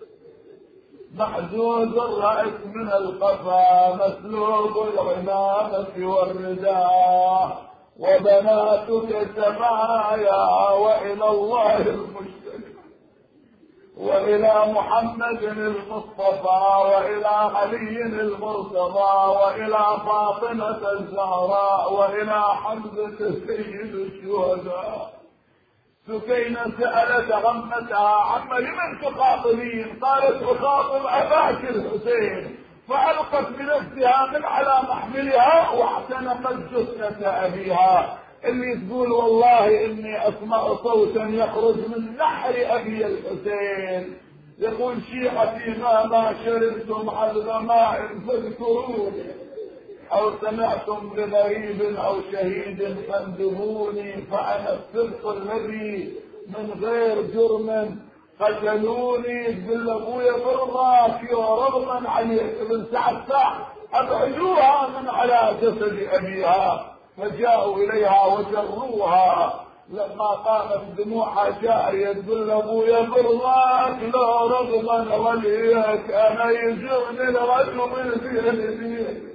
محزوز الرأس من القفا، مسلوب العمامة والرداء، وبناتك سمايا، وإلى الله المشتكى، وإلى محمد المصطفى، وإلى علي المرتضى، وإلى فاطمة الزهراء، وإلى حمزة سيد الشهداء. سكينة سألت عمتها: عم لمن تخاطبين؟ قالت: أخاطب أباك الحسين. فألقت بنفسها من على محملها واعتنقت جثة أبيها، اللي تقول: والله إني أسمع صوتا يخرج من نحر أبي الحسين يقول: شيعتي ما شربتم على ماء فاذكروني، أو سمعتم بغريب أو شهيد فاندبوني، فأنا الصدق الذي من غير جرم خجلوني. تقول أبويا برضاك ورغما عن ابن سعد أبعدوها من على جسد أبيها. فجاءوا إليها وجروها لما قامت دموعها جارية تقول له ابويا برضاك لو رغما وليك انا يجرني الرجل في يدي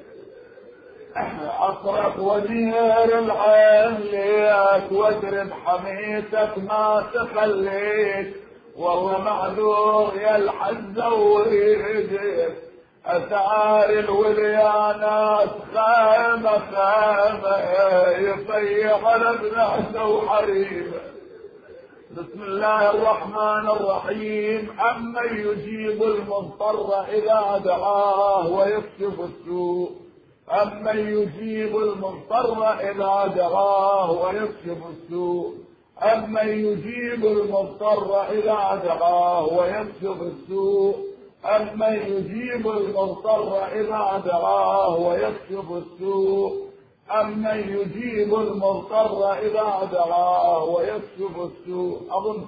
اصرخ ونير العين ليك واجرب حميتك ما تخليك والله معذور يا الحزة ويديك اثار الوليانات خامة خامة يطيح على ابنه وحريمه. بسم الله الرحمن الرحيم. أمن يجيب المضطر إذا دعاه ويكشف السوء، أمن يجيب المضطر إذا دعاه ويكشف السوء، أمن يجيب المضطر إذا دعاه ويكشف السوء، أمن يجيب المضطر إذا دعاه ويكشف السوء، أمن يجيب المضطر إذا دعاه ويكشف السوء. أظن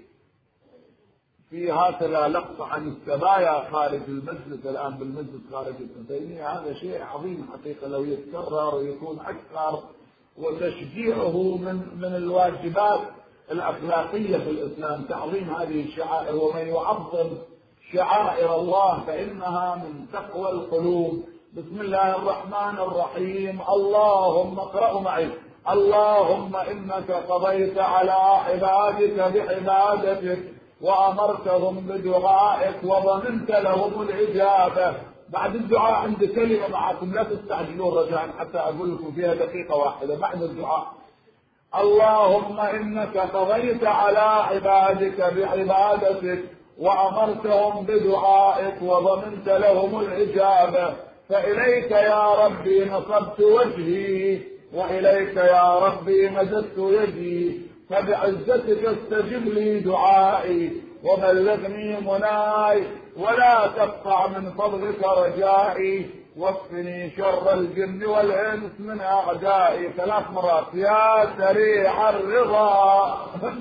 في هكذا لقطة عن السبايا خارج المسجد الآن، بالمسجد خارج ابن تيمية. هذا شيء عظيم حقيقة لو يتكرر ويكون أكثر، وتشجيعه من الواجبات الأخلاقية في الإسلام تعظيم هذه الشعائر. ومن يعظم شعائر الله فإنها من تقوى القلوب. بسم الله الرحمن الرحيم. اللهم اقرأوا معي. اللهم إنك قضيت على عبادك بعبادتك وأمرتهم بدعائك وضمنت لهم الإجابة. بعد الدعاء عند كلمة معكم لا تستعجلون رجاء حتى أقول لكم فيها دقيقة واحدة بعد الدعاء. اللهم إنك قضيت على عبادك بعبادتك وأمرتهم بدعائك وضمنت لهم الإجابة، فإليك يا ربي نصبت وجهي وإليك يا ربي مددت يدي، فبعزتك استجب لي دعائي وبلغني مناي ولا تقطع من فضلك رجائي، واكفني شر الجن والإنس من أعدائي. 3 مرات. يا سريع الرضا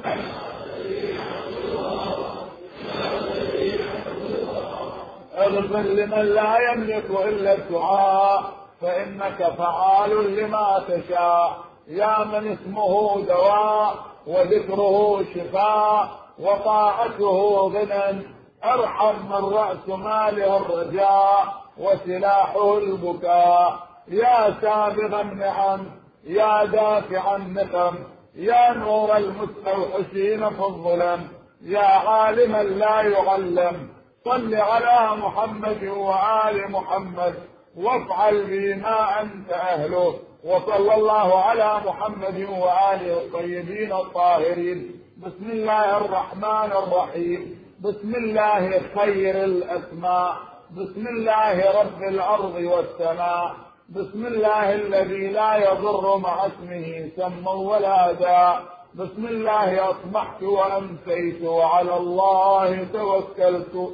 اغفر لمن لا يملك إلا الدعاء فإنك فعال لما تشاء. يا من اسمه دواء وذكره شفاء وطاعته غنى، ارحم من رأس ماله الرجاء وسلاحه البكاء. يا سابغ النعم يا دافع النقم يا نور المستوحشين في الظلم يا عالما لا يعلم، صل على محمد وآل محمد وافعل بي ما أنت أهله. وصلى الله على محمد وآله الطيبين الطاهرين. بسم الله الرحمن الرحيم. بسم الله خير الأسماء. بسم الله رب الأرض والسماء. بسم الله الذي لا يضر مع اسمه سم ولا داء. بسم الله أصبحت وأمسيت وعلى الله توكلت.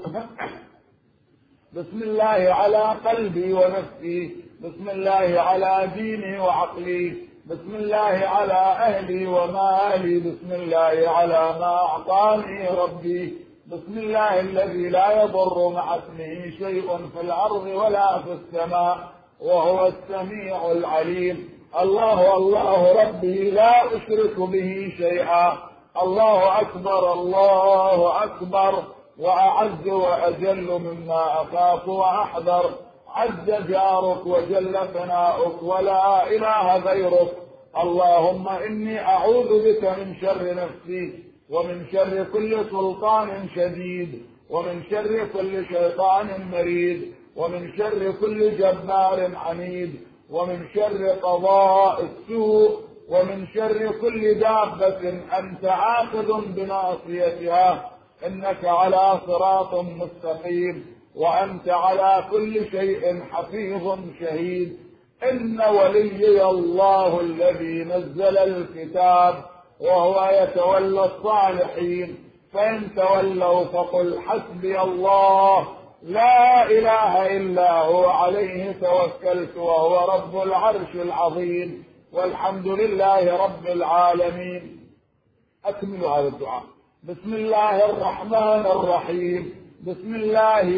بسم الله على قلبي ونفسي. بسم الله على ديني وعقلي. بسم الله على أهلي ومالي. بسم الله على ما أعطاني ربي. بسم الله الذي لا يضر مع اسمه شيء في الأرض ولا في السماء وهو السميع العليم. الله الله ربي لا أشرك به شيئا. الله أكبر الله أكبر وأعز وأجل مما أخاف وأحذر. عز جارك وجل ثناؤك ولا إله غيرك. اللهم إني أعوذ بك من شر نفسي ومن شر كل سلطان شديد ومن شر كل شيطان مريد ومن شر كل جبار عنيد ومن شر قضاء السوء ومن شر كل دابة أنت آخذ بناصيتها. إنك على صراط مستقيم وأنت على كل شيء حفيظ شهيد. إن وليي الله الذي نزل الكتاب وهو يتولى الصالحين، فإن تولوا فقل حسبي الله لا إله إلا هو عليه توكلت وهو رب العرش العظيم والحمد لله رب العالمين. أكمل هذا الدعاء. بسم الله الرحمن الرحيم. بسم الله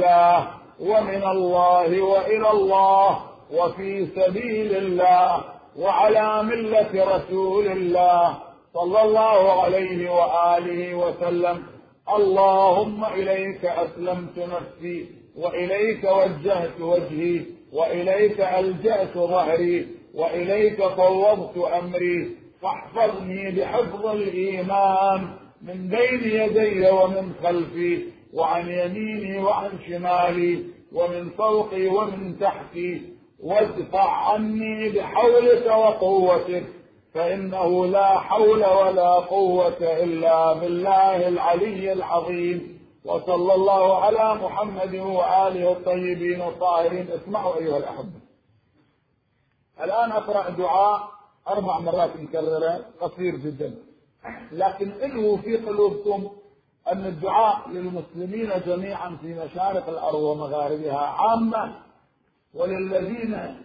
وبالله ومن الله وإلى الله وفي سبيل الله وعلى ملة رسول الله صلى الله عليه وآله وسلم. اللهم إليك أسلمت نفسي، وإليك وجهت وجهي، وإليك ألجأت ظهري، وإليك فوضت أمري، فاحفظني بحفظ الإيمان من بين يدي ومن خلفي، وعن يميني وعن شمالي، ومن فوقي ومن تحتي، وادفع عني بحولك وقوتك، فإنه لا حول ولا قوة إلا بالله العلي العظيم. وصلى الله على محمد وآله الطيبين الطاهرين. اسمعوا أيها الأحبة، الآن أقرأ دعاء 4 مرات مكررة قصير جدا، لكن انووا في قلوبكم أن الدعاء للمسلمين جميعا في مشارق الأرض ومغاربها عامة، وللذين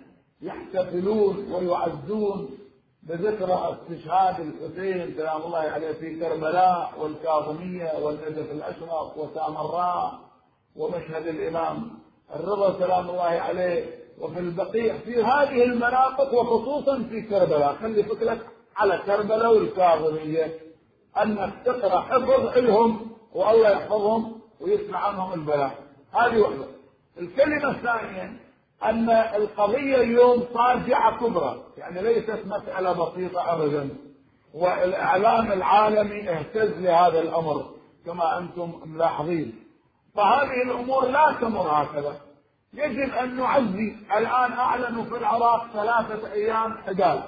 يحتفلون ويعزون بذكرى استشهاد الحسين سلام الله عليه في كربلاء والكاظمية والنجف الأشرف وسامراء ومشهد الإمام الرضا سلام الله عليه وفي البقيع، في هذه المناطق وخصوصا في كربلاء. خلي فكرك على كربلاء والكاظمية، أنك تقرأ حفظ لهم والله يحفظهم ويسمع عنهم البلاء. هذه واحدة. الكلمة الثانية أن القضية اليوم فاجعة كبرى، يعني ليست مسألة بسيطة أبدا، والإعلام العالمي اهتز لهذا الأمر كما أنتم ملاحظين. فهذه الأمور لا تمر هكذا، يجب أن نعزي. الآن أعلنوا في العراق 3 أيام حداد،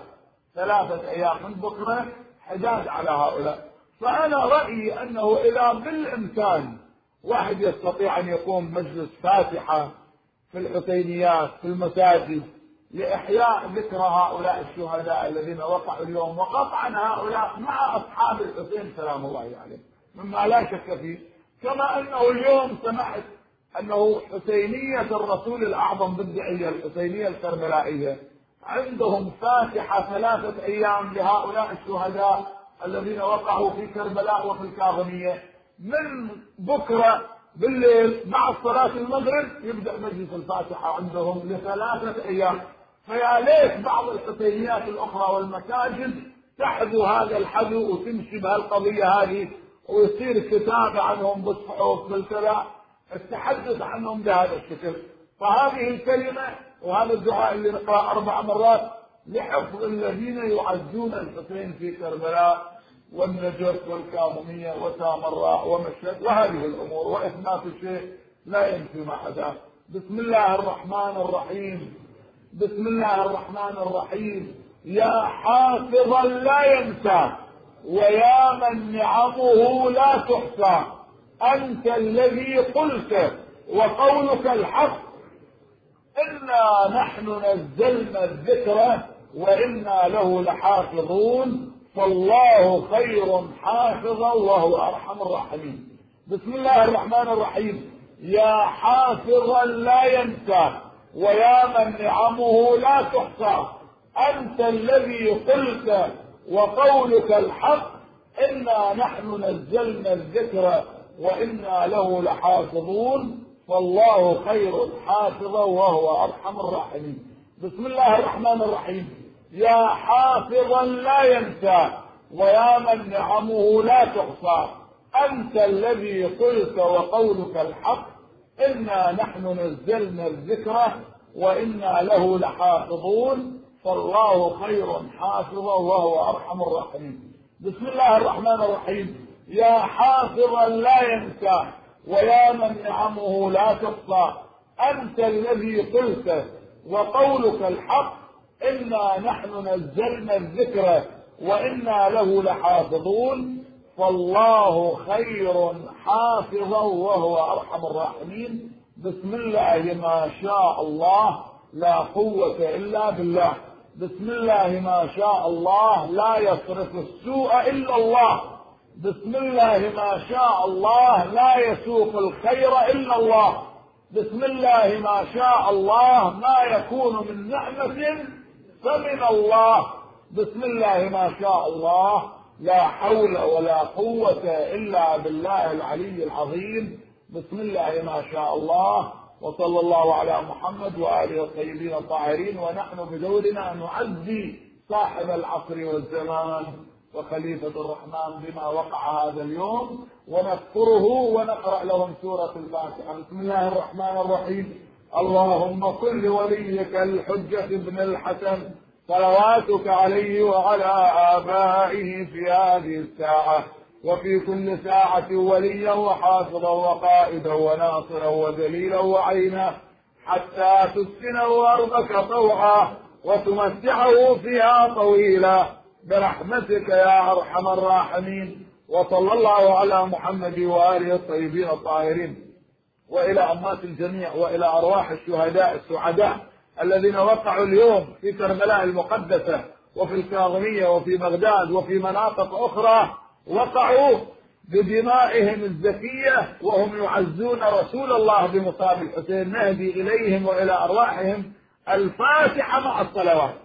3 أيام من بكرة حداد على هؤلاء. فأنا رأيي أنه إذا بالإمكان واحد يستطيع أن يقوم مجلس فاتحة في الحسينيات في المساجد لإحياء ذكرى هؤلاء الشهداء الذين وقعوا اليوم، وقطعا هؤلاء مع أصحاب الحسين سلام الله عليه مما لا شك فيه. كما أنه اليوم سمعت أنه حسينية الرسول الأعظم بالدعية الحسينية الكربلائية عندهم فاتحة 3 أيام لهؤلاء الشهداء الذين وقعوا في كربلاء وفي الكاظمية. من بكرة بالليل مع صلاة المغرب يبدأ مجلس الفاتحة عندهم ل3 أيام. فيا ليت بعض الحسينيات الأخرى والمساجد تحذو هذا الحذو وتمشي بهالقضية هذه، ويصير كتابة عنهم بالصحف بالكذا، التحدث عنهم بهذا الشكل. فهذه الكلمة وهذا الدعاء اللي نقرأ 4 مرات لحفظ الذين يعزون الحسين في كربلاء والنجف والكاظمية وسامراء ومشهد وهذه الأمور، وإثبات الشيء لا ينفي ما حدث. بسم الله الرحمن الرحيم. بسم الله الرحمن الرحيم. يا حافظا لا ينسى، ويا من نعمه لا تحصى، أنت الذي قلت وقولك الحق، إنا نحن نزلنا الذكر وإنا له لحافظون، فالله خير حافظا وهو أرحم الراحمين. بسم الله الرحمن الرحيم. يا حافظا لا ينسى، ويا من نعمه لا تحصى، أنت الذي قلت وقولك الحق، إنا نحن نزلنا الذكر وإنا له لحافظون، فالله خير حافظا وهو أرحم الراحمين. بسم الله الرحمن الرحيم. يا حافظا لا ينسى، ويا من نعمه لا تحصى، أنت الذي قلت وقولك الحق، إنا نحن نزلنا الذكر وإنا له لحافظون، فالله خير حافظا وهو أرحم الراحمين. بسم الله الرحمن الرحيم. يا حافظا لا ينسى، ويا من نعمه لا تحصى، أنت الذي قلت وقولك الحق، إنا نحن نزلنا الذكر وإنا له لحافظون، فالله خير حافظا وهو أرحم الراحمين. بسم الله ما شاء الله لا قوة إلا بالله. بسم الله ما شاء الله لا يصرف السوء إلا الله. بسم الله ما شاء الله لا يسوق الخير إلا الله. بسم الله ما شاء الله ما يكون من نعمة فمن الله. بسم الله ما شاء الله لا حول ولا قوة إلا بالله العلي العظيم. بسم الله ما شاء الله. وصلى الله على محمد وآله الطيبين الطاهرين. ونحن بدورنا نعزي صاحب العصر والزمان وخليفة الرحمن بما وقع هذا اليوم، ونذكره ونقرأ لهم سورة الفاتحة. بسم الله الرحمن الرحيم. اللهم صل لوليك الحجة ابن الحسن صلواتك عليه وعلى آبائه في هذه الساعة وفي كل ساعة وليا وحافظا وقائدا وناصرا ودليلا وعينا، حتى تسكنه أرضك طوعا وتمتعه فيها طويلا برحمتك يا أرحم الراحمين. وصلى الله على محمد وآله الطيبين الطاهرين، وإلى أموات الجميع، وإلى أرواح الشهداء السعداء الذين وقعوا اليوم في كربلاء المقدسة وفي الكاظمية وفي بغداد وفي مناطق أخرى، وقعوا بدمائهم الزكية وهم يعزون رسول الله بمصاب الحسين. نهدي إليهم وإلى أرواحهم الفاتحة مع الصلوات.